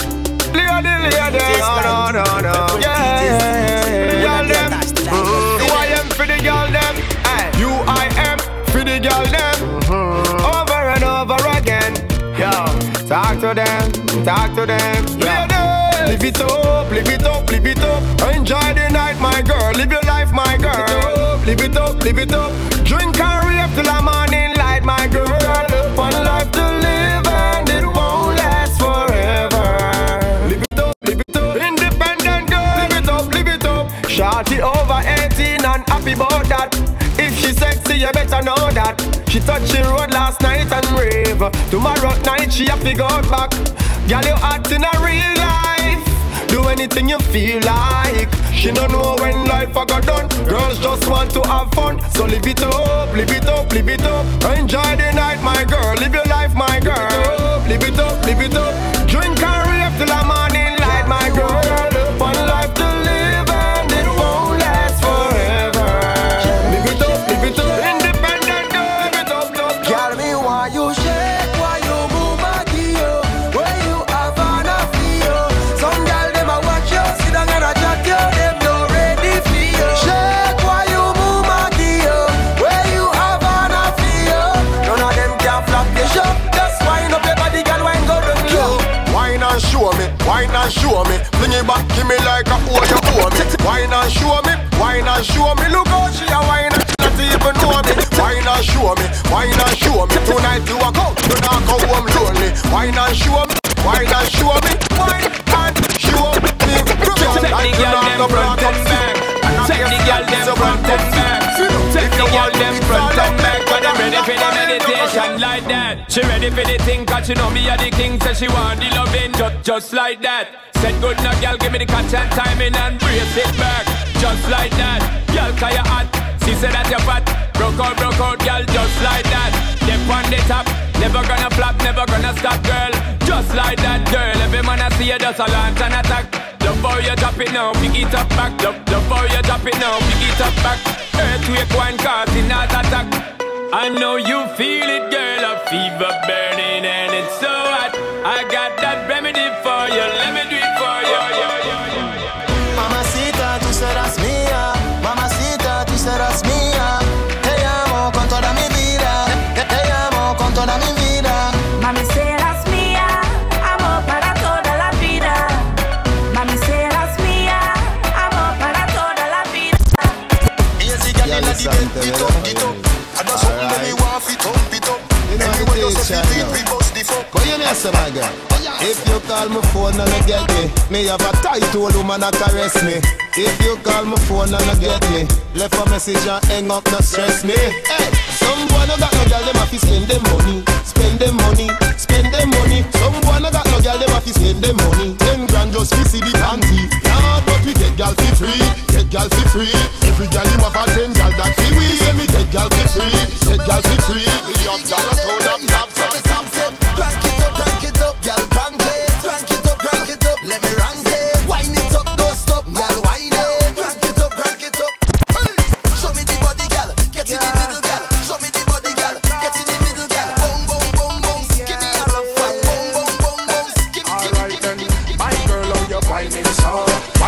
Lady, lady, no, no, no, no. Yeah, yeah, yeah, girl them. You I am for the girl them. You I am for the girl them. Over and over again. Yo, talk to them, talk to them. Lady, live it up, live it up, live it up. Enjoy the night, my girl. Live your life, my girl. Live it up, live it up. Drink and rave till the morning light, my girl. One life to live and it won't last forever. Live it up, live it up. Independent girl, live it up, live it up. Shorty over eighteen and happy about that. If she sexy, you better know that. She touched the road last night and rave. Tomorrow night she have to go back. Girl, you hot in a real life. Do anything you feel like. She don't know when life a got done. Girls just want to have fun. So live it up, live it up, live it up. Enjoy the night, my girl. Live your life, my girl. Live it up, live it up. Drink and rave till the morning light, my girl. One life to live and it won't last forever. Live it up, live it up. Independent girl, live it up, up. Girl, me why you shake, why you move my gear? Where you have an affair? Some girl them a watch you, sit down and a chat you. Them no ready for you. Shake, why you move my gear? Where you have an affair? None of them can flop your show. Just wind up your body, girl, wine go down low. Wine and show me, wine and show me. Fling it back, give me like a oh you owe me. Wine and show me, wine and show me. Look how she a wine and she not even know me. Wine and show me, wine and show me. Tonight you a go, you not go home lonely. Wine and show me, wine and show me. Wine and show me. Take the girl them front and back. Take the girl them front and back. Take the girl them front and back. But I'm ready for the meditation like that. She ready for the thing, cause she know me a the king. Says she want the loving just, just like that. Said good now girl, give me the catch and timing and brace it back. Just like that. Girl, cause you hot. She said that you're fat. Broke out, broke out, girl, just like that. Dip on the top. Never gonna flop, never gonna stop, girl. Just like that, girl. Every man I see you just a launch and attack. Love how you drop it now, pick it up back. Love, love how you drop it now, pick it up back. Earthquake one causing heart attack. I know you feel it, girl. A fever burning and it's so hot. I got that remedy for you. Let me do it for you. Mamacita, tú serás mía. Mamacita, tú serás mía. Te amo con toda mi vida. Te, te amo con toda mi vida. Mami, serás mía. Amor para toda la vida. Mami, serás mía. Amor para toda la vida. Easy girl in the bed, it up, it up. I just something that me want fit up, it up. Anyway, you say fit, we bust the fuck. But you know, say my girl, if you call my phone and you get me, me have a tight old woman that caress me. If you call my phone and you get me, left a message and hang up, no stress me. Hey, some boy no got no girl, them have to spend them money, spend them money, spend them money. Some boy no got no girl, them have to spend them money. Ten grand just to see the panty. Nah, but we get girl for free, get girl for free. Every girl him have a ten girl that feel we. Say me get girl for free, get girl for free. We up down a town up top, top, top, top. Crank it up, crank it up, girl, crank it. Crank it up, crank it up, let me rank it. Wind it up, don't stop, girl, wind it. Crank it up, crank it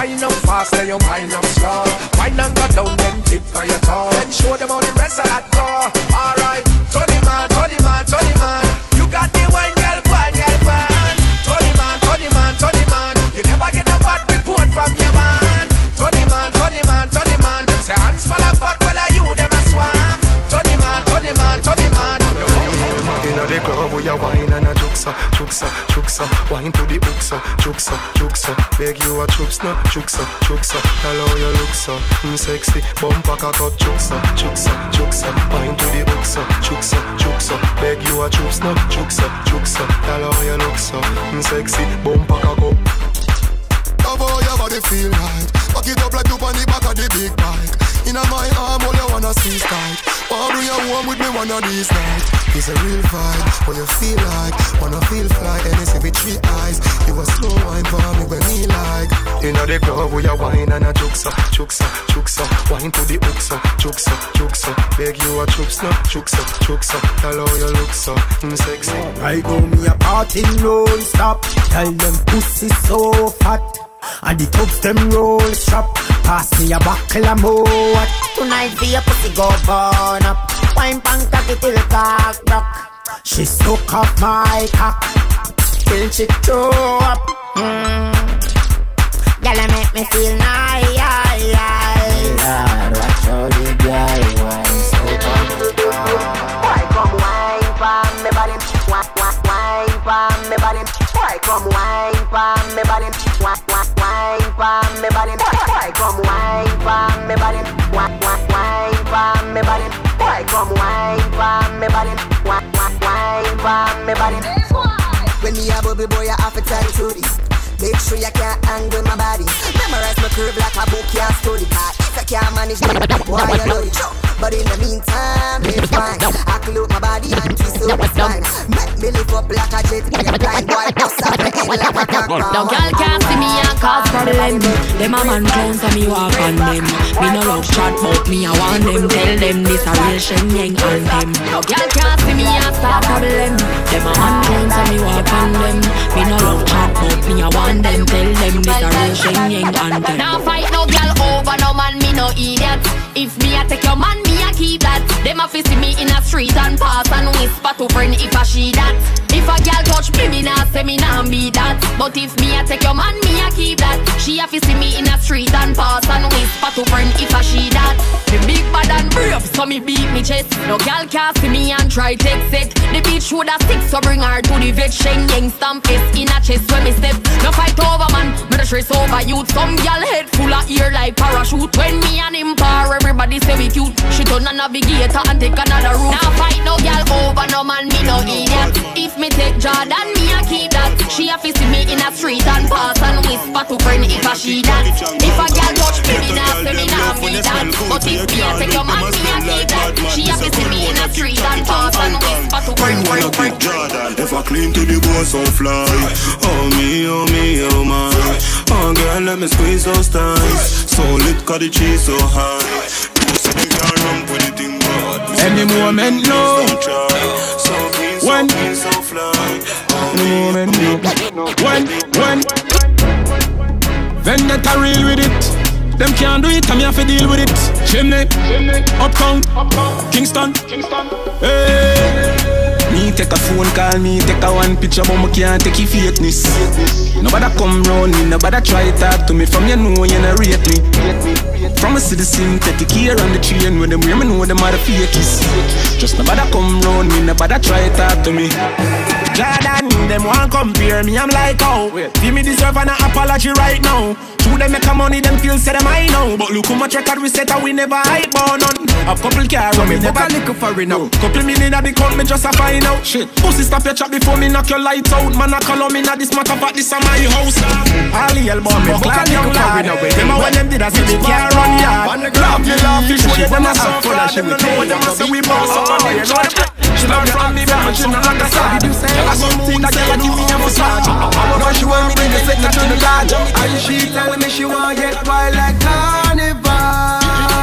Wind up fast, then you wind up slow. Wind and go down, then tip for your toe. Then show them how the rest of that go. Alright, Tony man, Tony man, Tony man. You got the wine, girl, wine, girl, wine. Tony man, Tony man, Tony man. You never get a bad report from your man. Tony man, Tony man, Tony man. Them say hands full of fuck, well are you them a swam. Tony man, Tony man, Tony man. Inna the club we a wine and a juksa, juksa, juksa. Wine to the uksa, juksa, juksa. Beg you a chups no, juksa, juksa. Tell how you look so, mm, sexy. Bumper cock up, juksa, juksa, juksa. Wine to the uksa, juksa, juksa. Beg you a chups no, juksa, juksa. Tell how you look so, mm, sexy. Bumper cock up. Love how your body feel right. Back it up like you on the back of the big bike. Inna my arm, all you wanna see is tight. Wanna bring you home with me one of these nights. It's a real vibe, what you feel like. Wanna feel fly, and it's with three eyes. You a slow wine for me when me like. Inna the club we a wine and a juksa, juksa, juksa. Wine to the uksa, juksa, juksa. Beg you a chups no, juksa, juksa. Tell how you look so, mm, sexy. I go me a party non-stop. Tell them pussy so fat. And the tubs them roll shop. Pass me a buckle of more. Tonight for your pussy go burn up. Wine pan cocky till cock rock. She suck off my cock till she throw up. Mm. Girl, make me feel nice. Lord, watch how the guy wine so come. Why come wine pan me body? Wine pan me body. Why come wine pan me body? Wine pan me body. Why come wine pan me body? Wine pan me body. Why come wine pan me body? Wine pan me body. When me a bubble boy, I have to tell you this. Make sure you can't angle my body. Memorize my curve like a book, can't study. Cause if I can't manage me, why you know the joke? But in the meantime, it's fine. I close my body and twist up my spine. Make me lift up like a jet. Get blind boy, bust up my head like a cock. Now girl can't see me and cause problem. Them a man clowns and me walk on them. Me no love chat but me I want them. Tell them this a real Shenyang anthem. Now girl can't see me and start problem. Them a man clowns and me walk on them. Me no love chat but me I want them. Tell them this a real Shenyang anthem. Now fight no girl over no man, me no idiot. If me a take your man, me a keep that. Them a fi see me in a street and pass and whisper to friend if I she that. If a girl touch me, me nah say me nah be that. But if me a take your man, me a keep that. She a fi see me in a street and pass and whisper to friend if I she that. Me big bad and brave, so me beat me chest. No girl can't see me and try take set. The bitch woulda stick, so bring her to the vet. Shenyang stamp S in a chest when me step. No fight over man, me the stress over youth. Some girl head full of ear like parachute. When me and him par, everybody say we cute. She turn a navigator and take another route. Now fight no girl over no man, me no idiot. If me take Jordan, me a keep that. She a fi see me in a street and pass and whisper to friend if I she that. If a girl touch me, me nah say me nah be that. But if me a take your man, me a keep that. She a fi see me in a street and pass and whisper to friend, friend, friend, friend. If I clean to the bone so fly. Oh me, oh me, oh my. Oh girl, let me squeeze those thighs. So lit, cause the cheese so high. You say you can't run with the thing, but any moment, no. So clean, so when, clean, so fly. any moment, no. When, when Vendetta real with it. Them can't do it, and me have to deal with it. Chimney, Uptown, Kingston, hey. Me take a phone call, me take a one picture, but me can't take your fakeness. Nobody come round me, nobody try talk to me. From you know you not rate me. From a citizen, take a care on the train. When them hear me know them are the fakies. Just nobody come round me, nobody try talk to me. Jordan, them want compare me, I'm like, oh, give me deserve an apology right now. True, them make a money, them feel say them I know. But look how much record we set and we never hide born on. A couple car on me, never lick for it now. Couple million at the count, me just a find out. Shit, pussy stop your chat before me knock your lights out. Man, I call on me, now this matter, but this is my house. All the elbow, me buck a young lad. Remember when them did I say they can't run yard. Laugh, you laugh, you show you them a suffer. Them know them a say we boss up on you. She learn from me, but she no longer sad. I some things that girl give me a massage. Now she want me to get second to the lodge. And she telling me she want get wild like carnival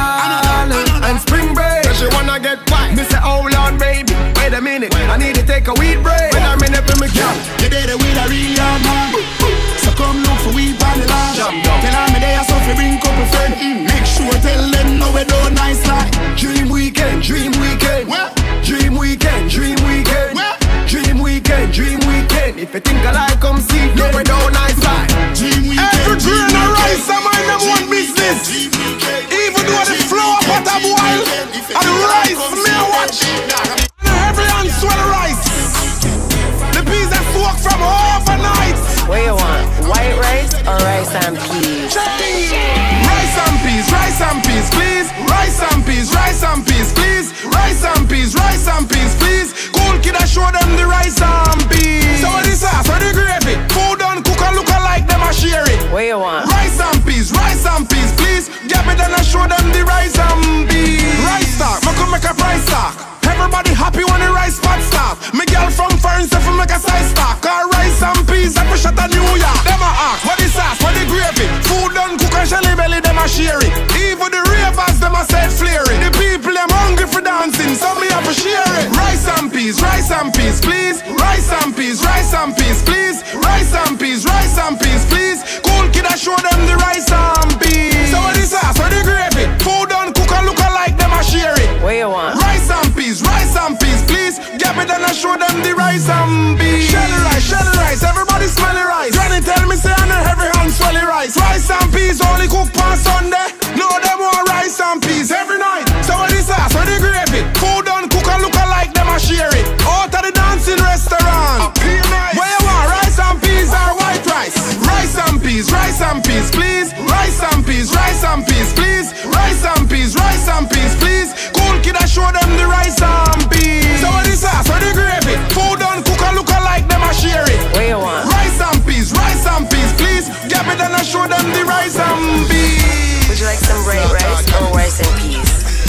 and spring break. She wanna get wild. Me say, hold on, baby, wait a minute, I need to take a weed break. When I'm in it for me, girl, you did it with a real man. So come look for weed on the line. Tell her me they me bring couple friend. Mm. Make sure tell them no we don't nice like. Dream weekend, dream weekend. What? Dream weekend, dream weekend. What? Dream weekend, dream weekend. If you think I like, come see. No we don't nice like. Dream weekend. Every grain of rice, I mind them one business. Even though the flour pot a boil and the rice me watch. And every hand swell the rice. The peas that soak from overnight. What you want? White rice or rice and peas? Rice and peas, rice and peas, please. Rice and peas, rice and peas, please. Rice and peas, rice and peas, please. Cool kid, I show them the rice and peas. So what the sauce, what the gravy? Food done, cook and look alike, them a share it. What you want? Rice and peas, rice and peas, please. Get me then I show them the rice and peas. Rice stock, me come make a price stock. Everybody happy when the rice pot stop. Me girl from foreign stuff make a size stock. Car rice and peas that we shot a New York. Them a ask, what the sauce, what the gravy? Food done, cook and shelly belly, them a share it. Even the ravers, them a said flare it. The people, them hungry for dancing, so me have to share it. Rice and peas, rice and peas, please. Rice and peas, rice and peas, please. Rice and peas, rice and peas, please. Cool kid, I show them the rice and peas. So what the sauce, what the gravy? Food done, cook and look alike, them a share it. What you want? Rice and peas, rice and peas, please. Get me then I show them the rice and peas. Shell rice, shell rice, everybody smell the rice. Granny tell me say I know every hand swell the rice. Rice and peas only cook on Sunday. No, them want rice and peas every night. So what the sauce, what the gravy? Food done, cook and look alike, them a share it. Out of the dancing restaurant. Where you want rice and peas or white rice? Rice and peas, rice and peas, please. Rice and peas, rice and peas, please. Rice and peas, rice and peas, please. Cool kid, I show them the rice and peas. So what the sauce, what the gravy? Food done, cook and look alike, them a share it. What you want? Rice and peas, rice and peas, please. Get me then I show them the rice and peas. Would you like some bright rice or rice and peas?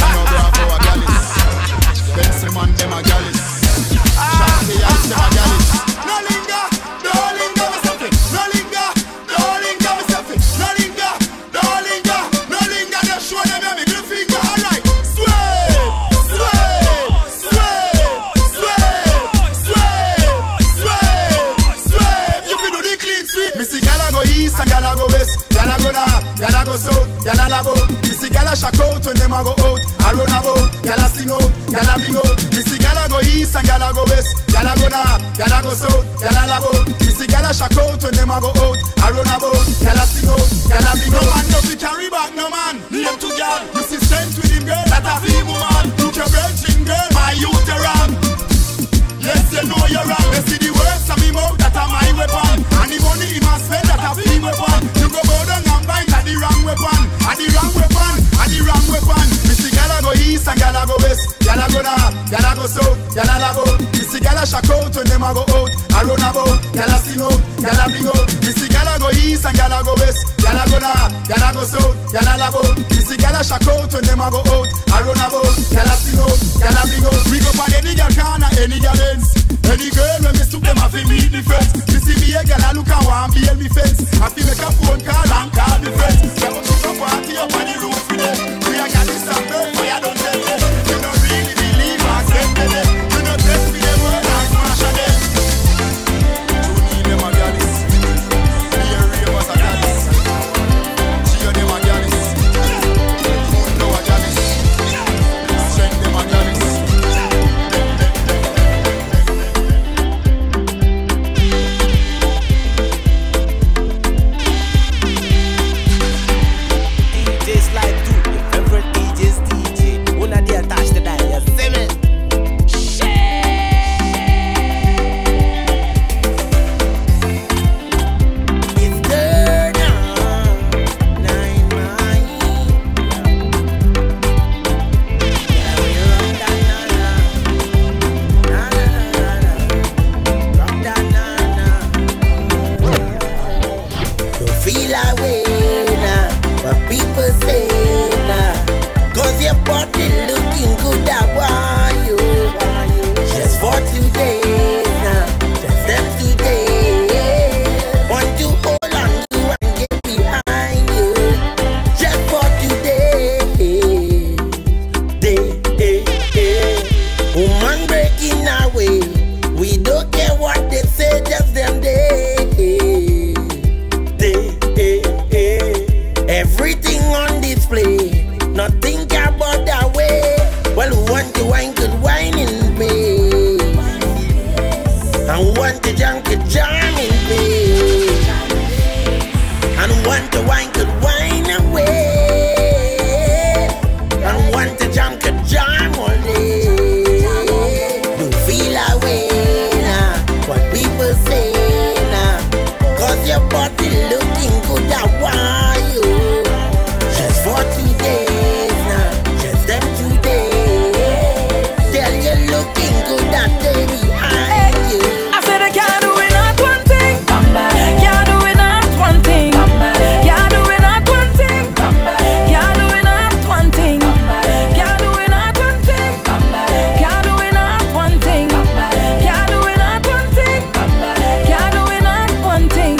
No linger, no linger, myself it. No linger, no linger, myself it. No linger, no linger, no linger. Just show them your middle finger. Alright, sway, sway, sway, sway, sway, sway, sway. You can do the clean sweep. Missy gala go east and gala go west. Gala go north, gala go south, gala labo. Missy gala shack out when them a go out. I run about, gala sing out, gala bing out. Missy gala go east and gala go west. Gala go north, gala go south, gala labo. Missy gala shack out when them a go out. I run about, gala sing out, gala bing out. No man no fi carry back, no man. Name to girl, Missy strength with him girl. That a feel woman, look your virgin girl. My youth are wrong. Yes, you know you're wrong. They see the words of me mouth, that a my weapon. And the money he must spend, that a feel weapon. You go bow down and bite at the wrong weapon. At the wrong weapon, at the wrong weapon. Missy gala go east and gala go west. Gala go north, gala go south, gala labo. Missy gala shack out when them a go out. I run about, gala sing out, gala bing out. Missy gala go east and gala go west. Gala go north, gala go south, gala labo. Missy gala shack out when them a go out. I run about, gala sing out, gala bing out. We go for any girl corner, any girl ends. Any girl when me stoop them a fi meet the friends. Me see me a girl a look and want bail me fence. I fi make a phone call and call me friends. We go to a party up on the roof with them. We a got this and burn, we a don't tell them. You don't really believe us, them tell them. You don't test me them word and smash a them. You need them a gallus. Me a real was a gallus. She a them a gallus. You know a gallus. Strength them a gallus. everything on display. Nothing can but that way. Well, who want to wine could wine in me. And want to jam could jam in me. And want to wine could wine away. And want to jam could jam all day. Don't feel away now, what people say now. Cause your body looking good, I want you. Just for two days now, just them two days. Tell you looking good, that day behind you. I said I can't do it, not one thing. Can't do it, not one thing. Can't do it, not one thing. Can't do it, not one thing. Can't do it, not one thing. Can't do it, not one thing. Can't do it, not one thing. Can't do it, not one thing.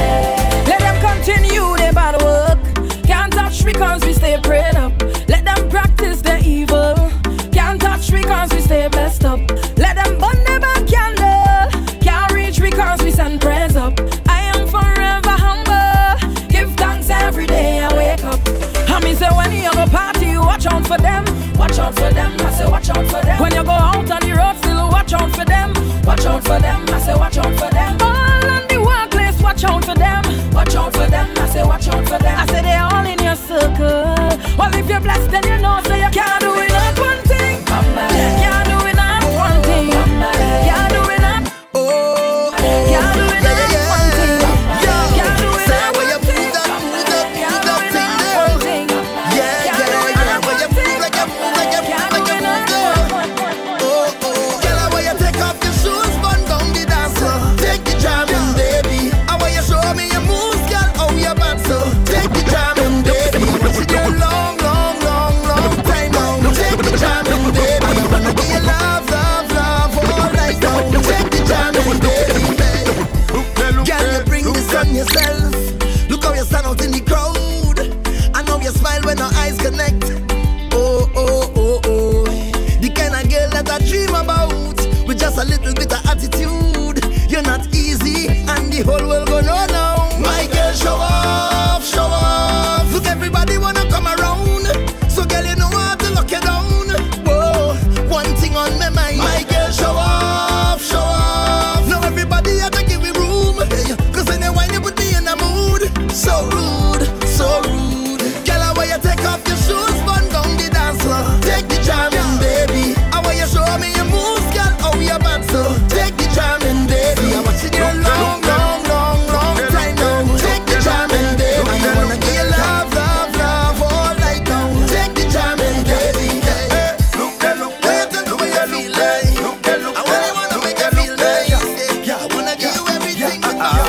Let them continue their bad work. Can't touch me cause we stay prayed up. Let them practice their evil. Can't touch me cause we stay blessed up. Let them burn their back candle. Can't reach me cause we send prayers up. I am forever humble. Give thanks every day I wake up. And me say when you have a party, watch out for them. Watch out for them, I say watch out for them. When you go out on the road, still watch out for them. Watch out for them, I say watch out for them. All on the workplace, watch out for them. Watch out for them, I say watch out for them. I say they all in your circle. Well, if you're blessed, then you know, so you can't do it not one thing. Can't do it not one thing. Can't do it not. Oh, can't do it not one thing. Can't do it not one thing. Can't do it not one thing. Yeah, yeah, yeah. When you move like you move like you move like you move, girl. Oh, oh. Girl, I want you take off your shoes, run down the dance floor. Take the jamming, baby. I want you show me your moves, girl. Oh, your back so. Take the jamming, baby. She do long, long, long, long time now. Take the jamming, baby. Wanna give you love, love, love all night now. Take the jamming, baby. Girl, you bring this on yourself. Look how you stand out in the crowd. I know you smile when our eyes connect. Oh, oh, oh, oh. The kind of girl that I dream about. With just a little bit of attitude. You're not easy, and the whole world gonna know now. My girl, show off, show off. Look, everybody wanna come around. So girl, you know how to lock you down. Whoa, one thing on my mind. My girl, show off, show off. Now everybody have to give me room. Cause when you whine, you put me in the mood. So rude, so rude. Girl, I want you take off your shoes, run down the dance floor. Take the jamming, baby. I want you show me your moves, girl. Oh, your back so. Take the jamming, baby. I want you to long, long, long, long time now. Take the jamming, baby. I wanna give you love, love, love all night now. Take the jamming, baby. Look there, look there, look there, look there, look there, look there. I really wanna make you feel nice. Yeah, I wanna give you everything.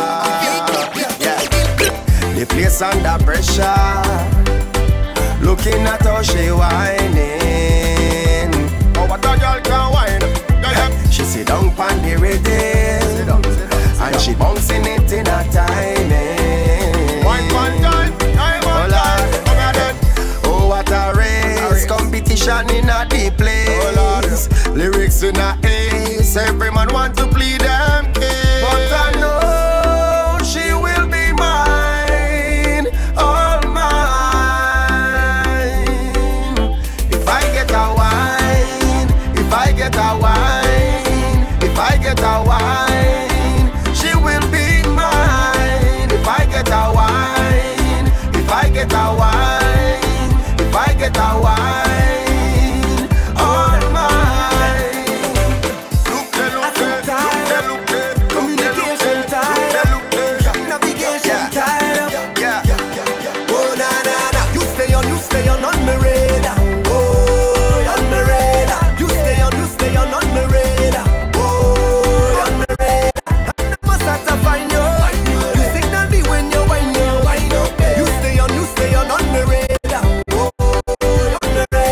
The place under pressure. Looking at how she whining. Oh, what a girl can whine. She sit down on the rhythm, and she bouncing it in a timing. One, one time, time, one time. Oh, what a race. Competition in a deep place. Lyrics in a ace. Every man want to plead them case. But I know she will be mine, all mine. If I get a wine, if I get a wine, if I get a wine, she will be mine. If I get a wine, if I get a wine, if I get a wine, all mine. Look there, look there, look there, look there, communication time, navigation time. Yeah, oh na na na, you stay on, you stay on on my radar. Oh, on my radar. You stay on, you stay on on my radar. Oh, on my radar. I must have to find you. You signal me when you whine, you whine up. You stay on, you stay on on my radar. Oh, on my radar.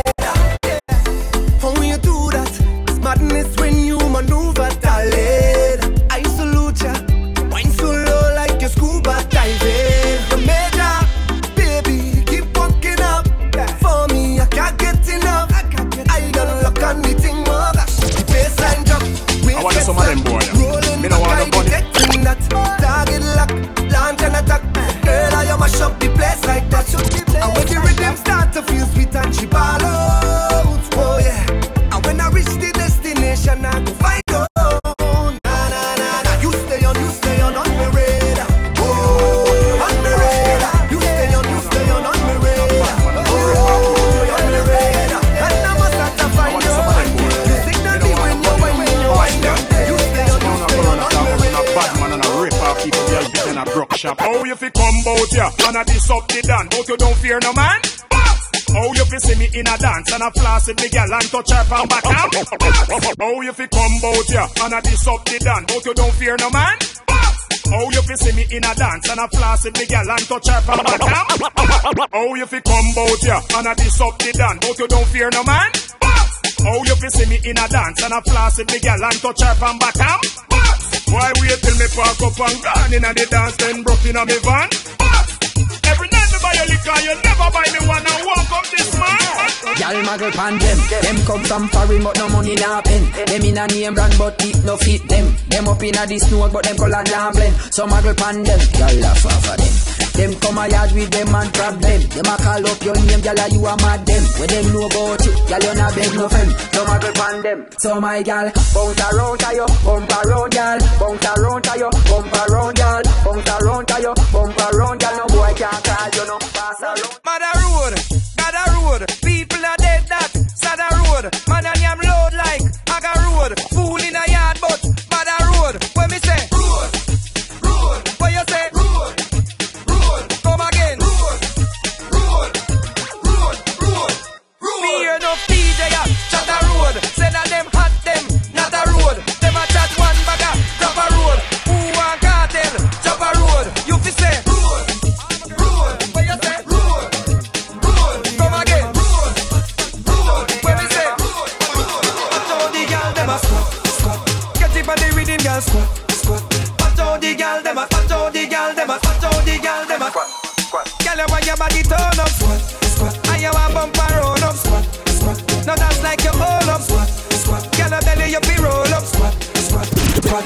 shop. Oh, you fi come bout ya, and a diss up the dan, but you don't fear no man. Oh, you fi see me in a dance and a floss with me gal and touch her from back down. Oh, you fi come bout ya, and a diss up the dan, but you don't fear no man. Oh, you fi see me in a dance and a floss with me gal and touch her from back down. Oh, you fi come bout ya, and a diss up the dan, but you don't fear no man. Oh, you fi see me in a dance and a floss with me gal and touch her from back down. Why wait till me park up and gone in a the dance, then broke in a me van? Every night me buy a liquor, you never buy me one and walk up this man. Y'all muggle pan them. Them come from foreign but no money na pen. Them in a name brand but it no fit them. Them up in a this snow but them color na blend. So muggle pan them. Y'all laugh off of them. Them come a yard with them and problem. Them a call up your name, y'all you a mad them. When them know about you, y'all you not beg no friend. So muggle pan them. So my gal, bounce around to you, bump around y'all. Bounce around to you, bump around y'all. Bounce around to you, bump around y'all. No boy can't call you no pass around. Mother road, Mother road. People are dead that, Sada road. Man and yam load like Aga road. Fool in a yard but Mother road. When me say road, road. What you say? Road, road. Come again. Road, road, road, road, road. Me hear no D J at Chatter road. Say that them hot them, not a road. Them a chat one bagger, drop a road. Who want cartel, drop a road. You fi say road, road. What you say? Road, road. Come again. Road, road. When me say road, road. Watch out the girl them a squat, squat. Get it on the rhythm, girl squat, squat. Watch out the girl them a, watch out the girl them a, watch out the girl them a squat, squat. Girl you want your body turn up, squat, squat. And you want bump and roll up, squat, squat. Now that's like you hold up, squat, squat. Girl I tell you you be roll up, squat, squat, squat.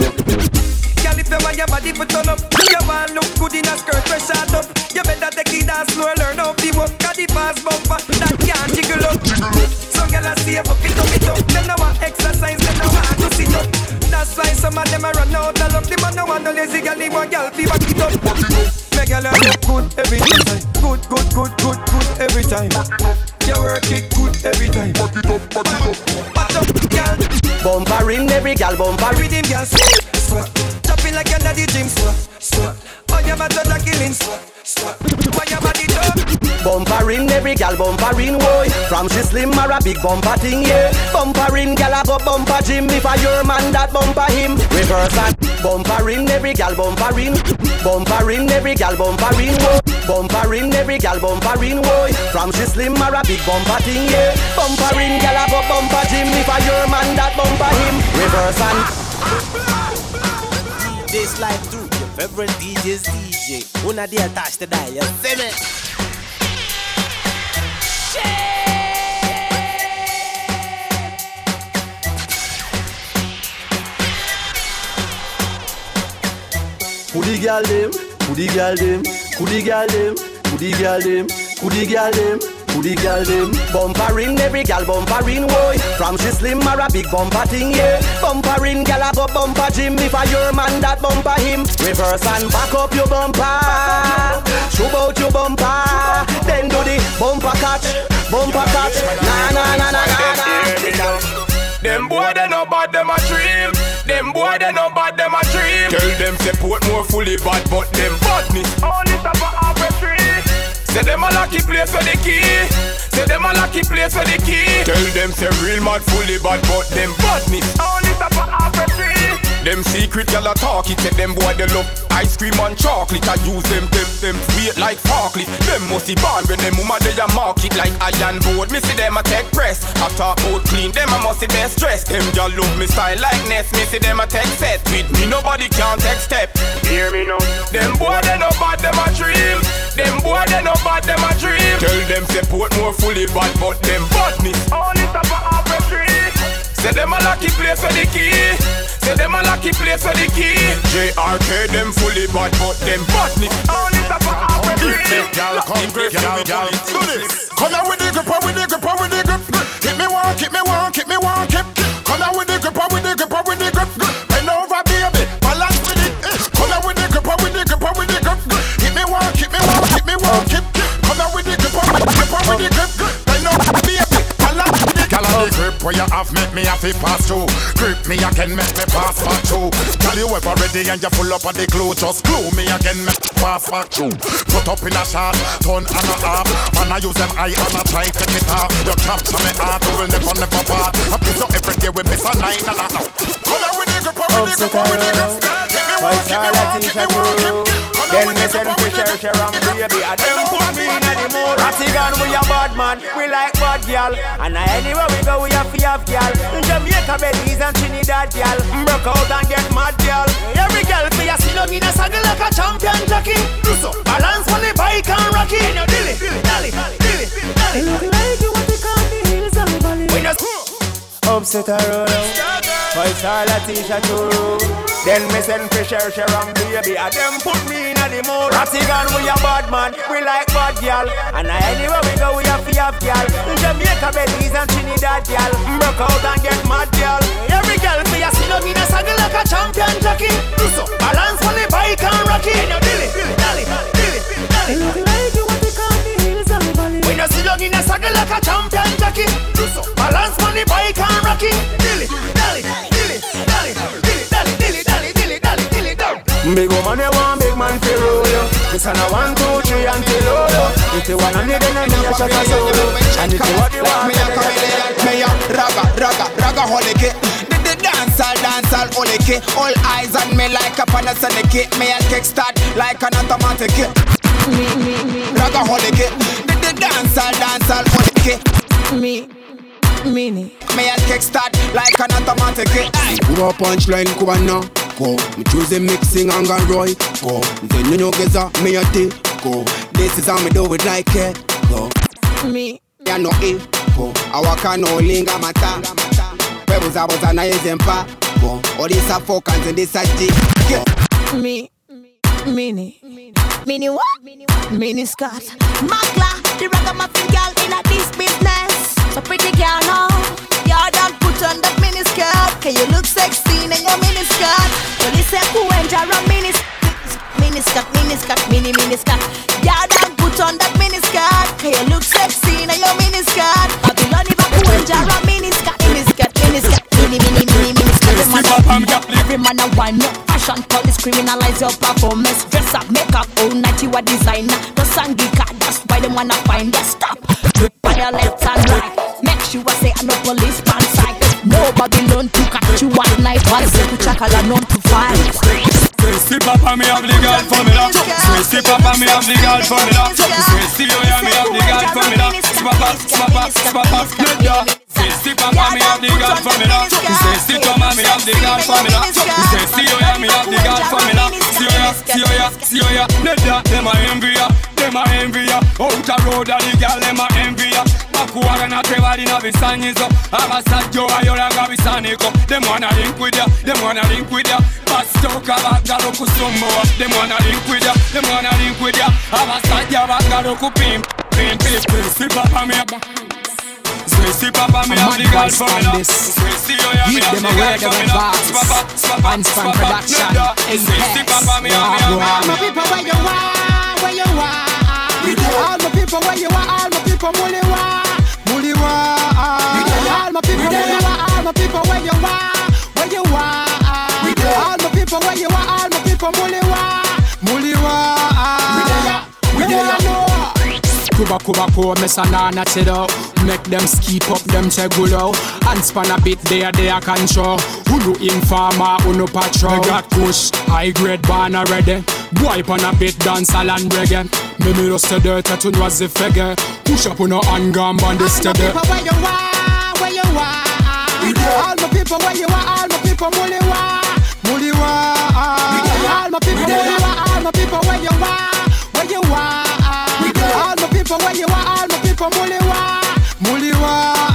Girl if you want your body to turn up, you want look good in a skirt fresh shot up. You better take the dance floor, learn how to walk. Cause the fast bumper that can't jiggle up. So girl I see up, it up, it up. Them no want exercise, them no want to sit up. That's why some of them a run out of luck. The man no want no lazy girl, he want girl fi back it up. Make girl look good every time. Good, good, good, good, good every time. You work it good every time. Back it up, back it up. Watch up, girl. Bumper in every gal, bumper in. Rhythm, girl, squat. Chopping like you're at the gym, squat, squat. Oh, your body like killing, squat, squat. Why your body done? Bumper in every gal, bumper in, boy. From she slim or a big bumper thing, yeah. Bumper in, gal a go bumper gym. If a your man that bumper him, reverse and bumper in every gal, bumper in. Bumper in every gal, bumper in, boy. Bumper in every gal, bumper in, boy. From she slim or a big bumper thing, yeah. Bumper in, gal a go bumper gym. If a your man that bumper him, reverse and. This life through your favorite D J's D J. Una dia touch the dial, you see me? Who the girl them? Who the girl them? Who the girl them? Who the girl them? Who the girl them? Who the girl them? Bumper in every gal, bumper in, boy. From she slim or a big bumper thing, yeah. Bumper in, gal a go bumper gym. If a your man that bumper him, reverse and back up your bumper. Show out your bumper. Then do the bumper catch, bumper catch. Na na na na na na. Them boy they no bad, them a dream. Them boy they no bad, them a dream. Tell them support more fully bad, but them badness only top of half a tree. Say them a lucky place for the key. Say them a lucky place for the key. Tell them say real mad fully bad, but them badness only top of half a tree. Them secret y'all a talk it, say them boy they love ice cream and chocolate. I use them, them, them sweet like forklift. Them must be born when them woman they a market like iron board. Me see them a take press. I talk out clean, them a must be best dressed. Them y'all love me style like Ness. Me see them a take set. With me nobody can take step. Hear me now. Them boy they no bad, them a dream. Them boy they no bad, them a dream. Tell them support more fully bad, but them badness only top of half a tree. Say them a lucky place for the key. Say them a lucky place for the key. J R K them fully bad, but them badness only top of half a tree. Y'all come grip, y'all, y'all do this. Come here with the grip, with the grip, with the grip. Keep me warm, keep me warm, keep me warm, keep. Come here with the grip, with the grip, with the grip. Bend over, baby, balance with it. Come here with the grip, with the grip, with the grip. Keep me warm, keep me warm, keep me warm, keep. Come here with the grip, with the grip, with the grip. Bend over, baby, balance with it. Girl, the grip where you have make me have to pass through. Grip me again, make me pass back through. Tell you ever ready and you full up of the glue. Just glue me again, make me pass back through. Put up in a shot, turn and a half. Man, I use them eye and I try to take it off. You capture me heart, you will never, never part. I piss up every day with me so nine and a half. Come on with the grip, with the grip, with the grip. Give me one, give me one, give me one, give me one. Then me send for share, share and baby. I don't put me in the mood. Ratigan, we a bad man, we like bad girl. And anywhere we go, we have to have girl. Jamaica, Belize and Trinidad girl. Broke out and get mad girl. Every girl see a sit up in a saddle like a champion jockey. Do so, balance on the bike and rocky. Now dilly, dilly, dilly, dilly, dilly. Look like you want to come the hills and valley. We just upset a road out. Voice all a t-shirt too. Then me send for share, share and baby. And them put me in the mood. Ratigan, we a bad man, we like bad girl. And anywhere we go, we have to have girl. Jamaica, Belize and Trinidad girl. Broke out and get mad girl. Every girl see a sit up in a saddle like a champion jockey. Do so, balance on the bike and rocky. Now dilly, dilly, dilly, dilly, dilly. Look like you want to come the hills and valley. We no sit down in a saddle like a champion jockey. Do so, balance on the bike and rocky. Dilly, dilly, dilly, dilly, dilly, dilly, dilly, dilly, dilly, dilly, dilly, dilly. Big woman, you want big man to roll you. This and a one, two, three and till all you. If you wanna need then me a shot a solo. And if you want you want me a chameleon. Me a raga, raga, raga holiday. The dancehall, dancehall holiday. All eyes on me like a Panasonic. Me a kickstart like an automatic. Me, me, me. Raga holiday. The dancehall, dancehall holiday. Me, mini. Me a kickstart like an automatic. Go punchline, go now. Go, me choose a mixing and go Roy. Go, then you know geza me a day. Go, this is how me do it like it. Go, me, ya no e. Go, I walk on no linga mata. Pebbles I was an example. Go, all these are focus and this are G. Me, mini, Mini what? mini skirt. Makla, the ragamuffin girl in a this business. So pretty girl now. You don't put on that mini skirt. Can you look sexy in your mini skirt? So this is who enter a mini mini skirt, mini skirt, mini mini skirt. You don't put on that mini skirt. Can you look sexy in your mini skirt? Babylon if who enter a mini skirt, mini skirt, mini skirt, mini mini mini mini skirt. Every man a wind up, every man a wind up. Fashion police criminalize your performance. Dress up, make up, all night you a designer. The song geek, that's why they wanna find you. Stop, look by your left and right. Make sure I say I'm no police man side. No Babylon to catch you one night. One say to chakala known to fight. Sweetie papa me have the girl formula. Sweetie papa me have the girl formula. Sweetie oh yeah me have the girl formula. Swappa, swappa, swappa, neda. Sweetie papa me have the girl formula. Sweetie Toma me have the girl formula. Sweetie oh yeah me have the girl formula. See oh yeah, see oh yeah, see oh yeah, neda. Dem a envy ya, dem a envy ya. Out a road a the girl dem a envy ya. Bakuwa na tebali na bisanyizo. Abasajjo ayola bisaniko. Dem wanna link with ya, dem wanna link with ya. Bastoka bagalo kusumboa. Dem wanna link with ya, dem wanna link with ya. Abasajja bagalo kupim, pim pim pim. See papa me up. Sweetie papa me have the girl for me now. Sweetie oh yeah me have the girl for me now. Swappa, swappa, swappa, neda. Sweetie papa me have the girl for me now. All my people where you are, where you are. All my people where you are, all my people muliwa, muliwa. All my people where you are, all my people where you are, where you are. All my people where you are, all my people muliwa, muliwa. We don't know. Kuba kuba ko me sanana chido. Make them skip up them chegulo. And span a bit there they a control. Unu informer, unu patrol. Me got push, high grade ban already. Boy pan a bit dancehall and reggae. Me me just a dirt that un was the figure. Push up uno handgun band the steady. All my people where you are, where you are. All my people where you are, all my people muliwa, muliwa. All my people where you are, all my people where you are, where you are. All my people where you are, all my people muliwa, muliwa.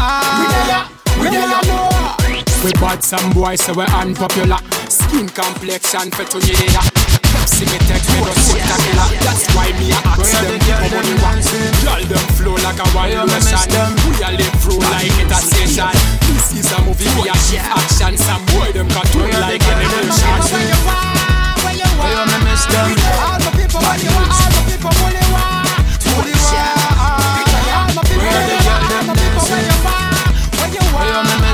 We don't know. We bad some boys so we unpopular. Skin complexion for to need that. See me take me no shit a killer. That's why me a ask them how money want. Y'all them flow like a wild Russian. We a live through like it a station. This is a movie we a shift action. Some boy them cartoon like an emotion. Where you are, where you are. All my people where you are, all my people muliwa, muliwa. All my people where you are, all my people where you are, where you are.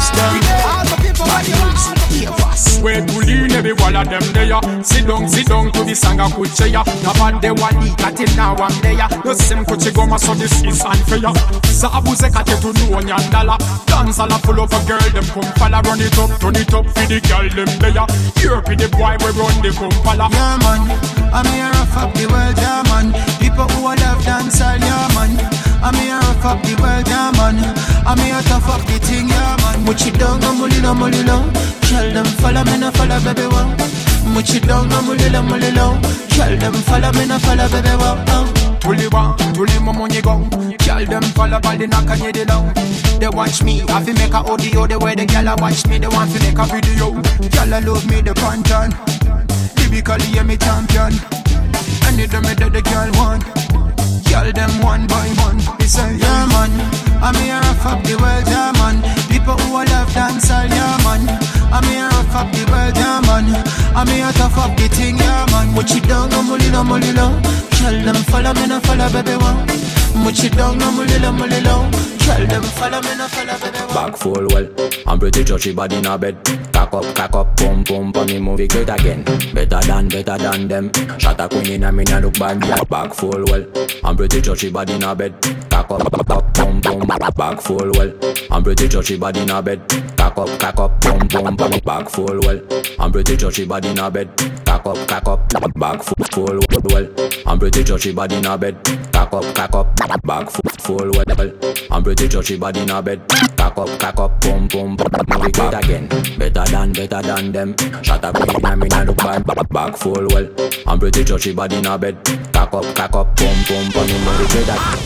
all of them there. Sit down, sit down to the song of Kucheya. Now bad they want eat at it now I'm there. No same Kuche Goma so this is unfair. Sabuze kate to know nyandala. Dance all a full of a girl them come follow. Run it up, turn it up for the girl them there. Here be the boy we run the kumpala. Yeah man, I'm here to fuck the world, yeah man. People who love dancehall, yeah man. I'm here to fuck the world, yeah man. I'm here to fuck the thing, yeah man. Much it down, I'm mully low, mully low. Tell them follow me, no follow baby wow. Much it down, I'm mully low, mully low. Tell them follow me, no follow baby wow. Tully wa, tully mo money go. Tell them follow by the knock and you the low. They watch me, I fi make a audio. The way the gyal a watch me, they want to make a video. Gyal a love me, the pantan. Lyrically, yeah me champion. And it me that the girl want. Gyal them one by one. They say yeah man, I'm here to fuck the world, yeah man. People who love dancehall, yeah man. I'm here to fuck the world, yeah man. I'm here to fuck the thing, yeah man. Much it down, no mully low, mully low. Tell them follow me, no follow baby wow. Much it down, no mully low, mully low. Tell them follow me, no follow baby wow. Back full well, I'm pretty churchy body in a bed. Cock up, cock up, pum pum, pum me movie great again. Better than, better than them. Shot a queen in a me nah look bad. Back full well, I'm pretty churchy body in a bed. Cock up, cock up, pum pum. Back full well, I'm pretty churchy body in a bed. Cock up, cock up, pum pum. Back full well, I'm pretty churchy body in a bed. Cock up, cock up, back full well. I'm pretty churchy body in a bed. Cock up, cock up, back full well. I'm pretty churchy body in a bed. Cock up, cock up, pum pum. Movie great again. Better than, better than them. Shot a queen and me nah look bad. Back full well. I'm pretty churchy body in a bed. Cock up, cock up, pum pum. Pum me movie great again.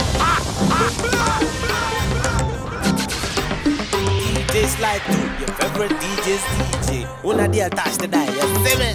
D Js like you, your favorite D Js D J. Una dia touch the dial, you see me?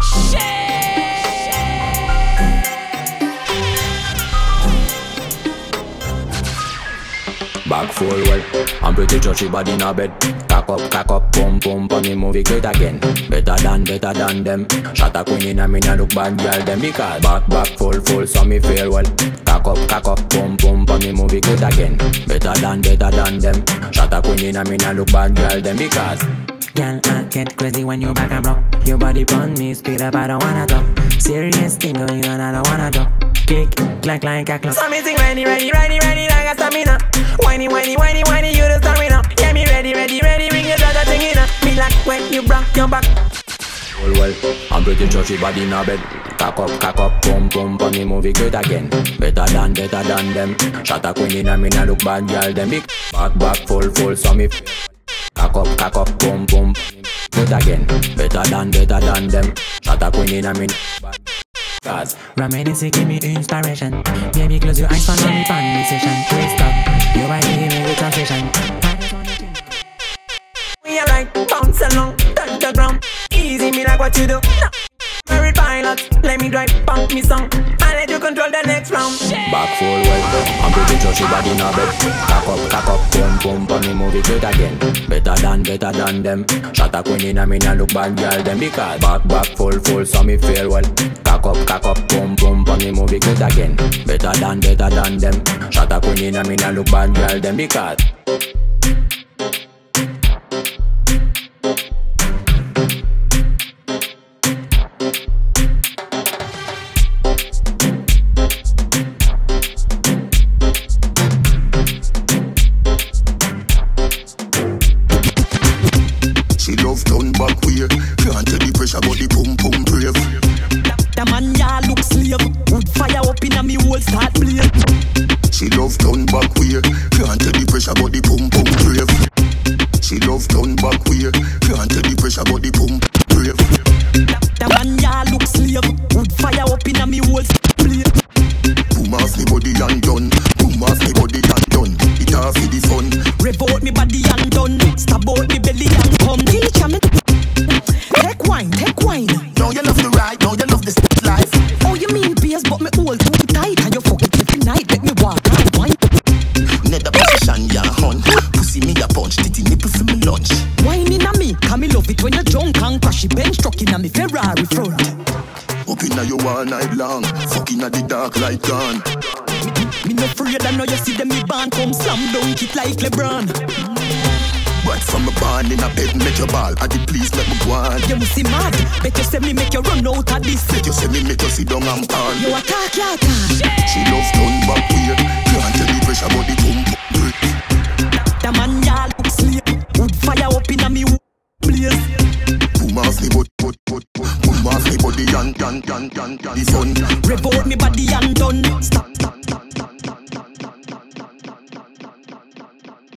Back full well, I'm pretty churchy body in a bed. Cock up, cock up, pum pum, pum me movie great again. Better than, better than them. Shot a queen in a me nah look bad girl them. Because back, back, full, full, so me feel well. Cock up, cock up, pum pum, pum me movie great again. Better than, better than them. Shot a queen in a me nah look bad girl them. Because girl, I get crazy when you back and block. Your body burn me, speed up, I don't wanna talk. Serious thing going on, I don't wanna talk. Kick, clack, like a clock. So me sing ready, ready, ready, ready, like a stamina. Whiny, whiny, whiny, whiny, you the stamina. Yeah, me ready, ready, ready, ring your brother thing in. Me like when you broke your back. Well, well, I'm pretty churchy body in a bed. Cock up, cock up, pum pum, pum me movie great again. Better than, better than them. Shot a queen in a me nah look bad girl them. Big back, back, full, full, so me cock up, cock up, pum pum. Good again. Better than, better than them. Shot a queen in a me cause Reminiscing give me inspiration. Baby, close your eyes, find me fan session. Twist up, your body give me the transition. We are like bounce along, touch the ground. Easy me like what you do. No. Very pilot, let me drive, pump me song. I let you control the next round. Back full well, I'm pretty churchy body in a bed. Cock up, cock up, pum pum, pum me movie great again. Better than, better than them. Shot a queen in a me nah look bad girl them. Because back, back, full, full, so me feel well. Cock up, cock up, pum pum, pum me movie great again. Better than, better than them. Shot a queen in a me nah look bad girl them. Because she love turn back way. Can't tell the pressure but the pum pum brave. The man ya look slave. Wood fire up in a me whole start blaze. She love turn back way. Can't tell the pressure but the pum pum brave. She love turn back way. Can't tell the pressure but the pum brave. The man ya look slave. Wood fire up in a me whole start blaze. Boom off me body and done. Boom off me body and done. It off for the fun. Rev out me body and done. Stab out me belly and come. Teach me. Take wine, take wine. Now you love the ride, now you love the life. Oh, you mean beers, but me hold too tight. And you fuck it every night, let me walk and wine. Nether position, ya hun. Pussy me a punch, titty nipple for me lunch. Wine inna me, can me love it when you're drunk and crashy bench truck inna me Ferrari front. Up inna you all night long, fucking at the dark light gone. Me no afraid, I know you see them me band come slam dunk it like LeBron. But mad from a barn in a bed, make your ball. I did please let me go on. You must see mad. Bet you say me make you run out of this. Bet you say me make you sit down and pan. You attack, you attack. She loves done back weird. Can't tell the pressure but the boom boom. The man y'all look sleep. Wood fire up in a me place. Boom off me butt, butt, butt, butt. Boom off me body and, and, and, and, and. The sun. Rev out me body and done.